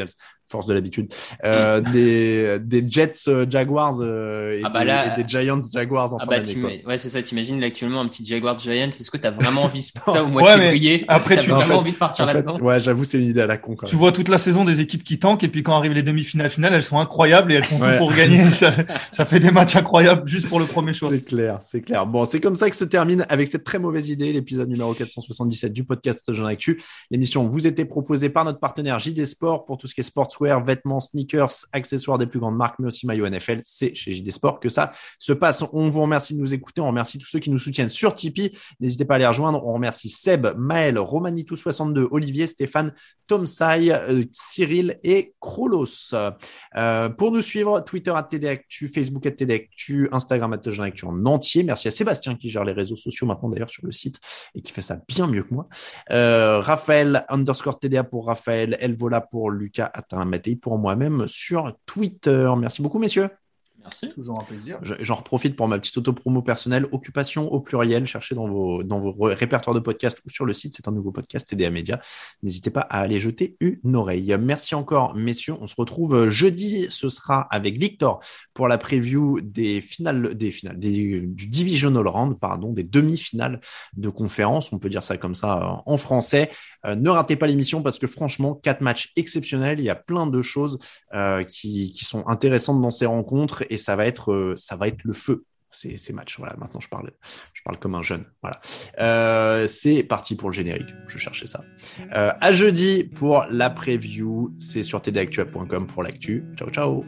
force de l'habitude, des Jets Jaguars et des Giants Jaguars en fin d'année. Ouais, c'est ça. T'imagines là, actuellement un petit Jaguars Giants. Est-ce que t'as vraiment envie de ça au mois de février? Après, t'as vraiment envie de partir là-dedans? Ouais, j'avoue, c'est une idée à la con. Tu vois toute la saison des équipes qui tankent et puis quand arrivent les demi-finales, elles sont incroyables et elles font tout pour gagner. Ça fait des matchs incroyables juste pour le premier choix. C'est clair. Bon, c'est comme ça que se termine avec cette très mauvaise idée l'épisode numéro 477 du podcast Touchdown Actu. L'émission vous était proposée par notre partenaire JD Sport pour tout ce qui est sportswear, vêtements, sneakers, accessoires des plus grandes marques, mais aussi maillot NFL. C'est chez JD Sport que ça se passe. On vous remercie de nous écouter. On remercie tous ceux qui nous soutiennent sur Tipeee. N'hésitez pas à les rejoindre. On remercie Seb, Maël, Romanitou62, Olivier, Stéphane, Tom Sai, Cyril et Krolos. Pour nous suivre, Twitter @TDActu, Facebook @TDActu, Instagram @Touchdown Actu en entier. Merci à Sébastien qui gère les réseaux sociaux maintenant d'ailleurs sur le site et qui fait ça bien mieux que moi. Raphaël _TDA pour Raphaël, Elvola pour Lucas, Mattei pour moi-même sur Twitter. Merci beaucoup messieurs. Merci. Toujours un plaisir. J'en profite pour ma petite auto-promo personnelle. Occupation au pluriel. Cherchez dans vos répertoires de podcasts ou sur le site. C'est un nouveau podcast TDA Média. N'hésitez pas à aller jeter une oreille. Merci encore, messieurs. On se retrouve jeudi. Ce sera avec Victor pour la preview du Divisional Round, des demi-finales de conférence. On peut dire ça comme ça en français. Ne ratez pas l'émission parce que franchement, 4 matchs exceptionnels. Il y a plein de choses qui sont intéressantes dans ces rencontres et ça va être le feu. Ces matchs. Voilà, maintenant je parle comme un jeune. Voilà. C'est parti pour le générique. Je cherchais ça. À jeudi pour la preview. C'est sur tdactu.com pour l'actu. Ciao, ciao.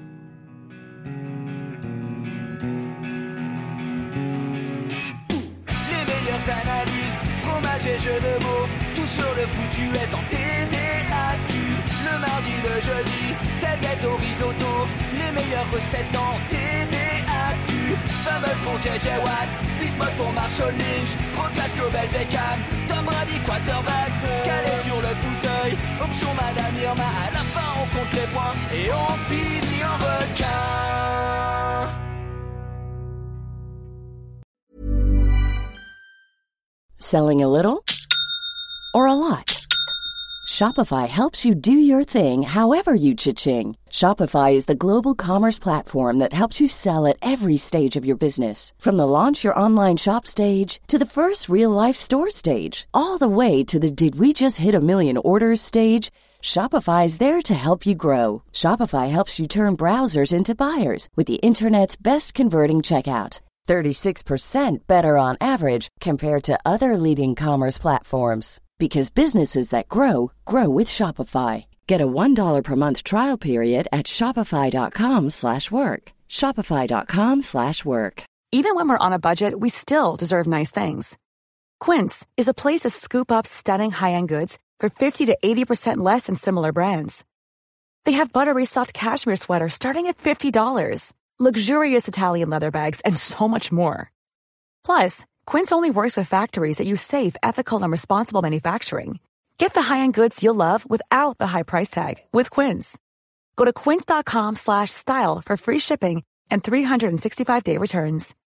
Les meilleures analyses, fromage et jeux de mots. Tout sur le foutu est en TDActu. Le mardi, le jeudi, tailgate au risotto. Les meilleures recettes en TDActu. Fumble pour JJ Watt, Bismuth pour Marshall Lynch. Proclash Global Beckham, Tom Brady quarterback. Calé sur le fauteuil, option Madame Irma. À la fin on compte les points et on finit en requin. Selling a little or a lot? Shopify helps you do your thing however you cha-ching. Shopify is the global commerce platform that helps you sell at every stage of your business. From the launch your online shop stage to the first real-life store stage, all the way to the did we just hit a million orders stage. Shopify is there to help you grow. Shopify helps you turn browsers into buyers with the internet's best converting checkout. 36% better on average compared to other leading commerce platforms. Because businesses that grow, grow with Shopify. Get a $1 per month trial period at shopify.com/work. Shopify.com/work. Even when we're on a budget, we still deserve nice things. Quince is a place to scoop up stunning high-end goods for 50 to 80% less than similar brands. They have buttery soft cashmere sweaters starting at $50, luxurious Italian leather bags, and so much more. Plus, Quince only works with factories that use safe, ethical, and responsible manufacturing. Get the high-end goods you'll love without the high price tag with Quince. Go to quince.com/style for free shipping and 365-day returns.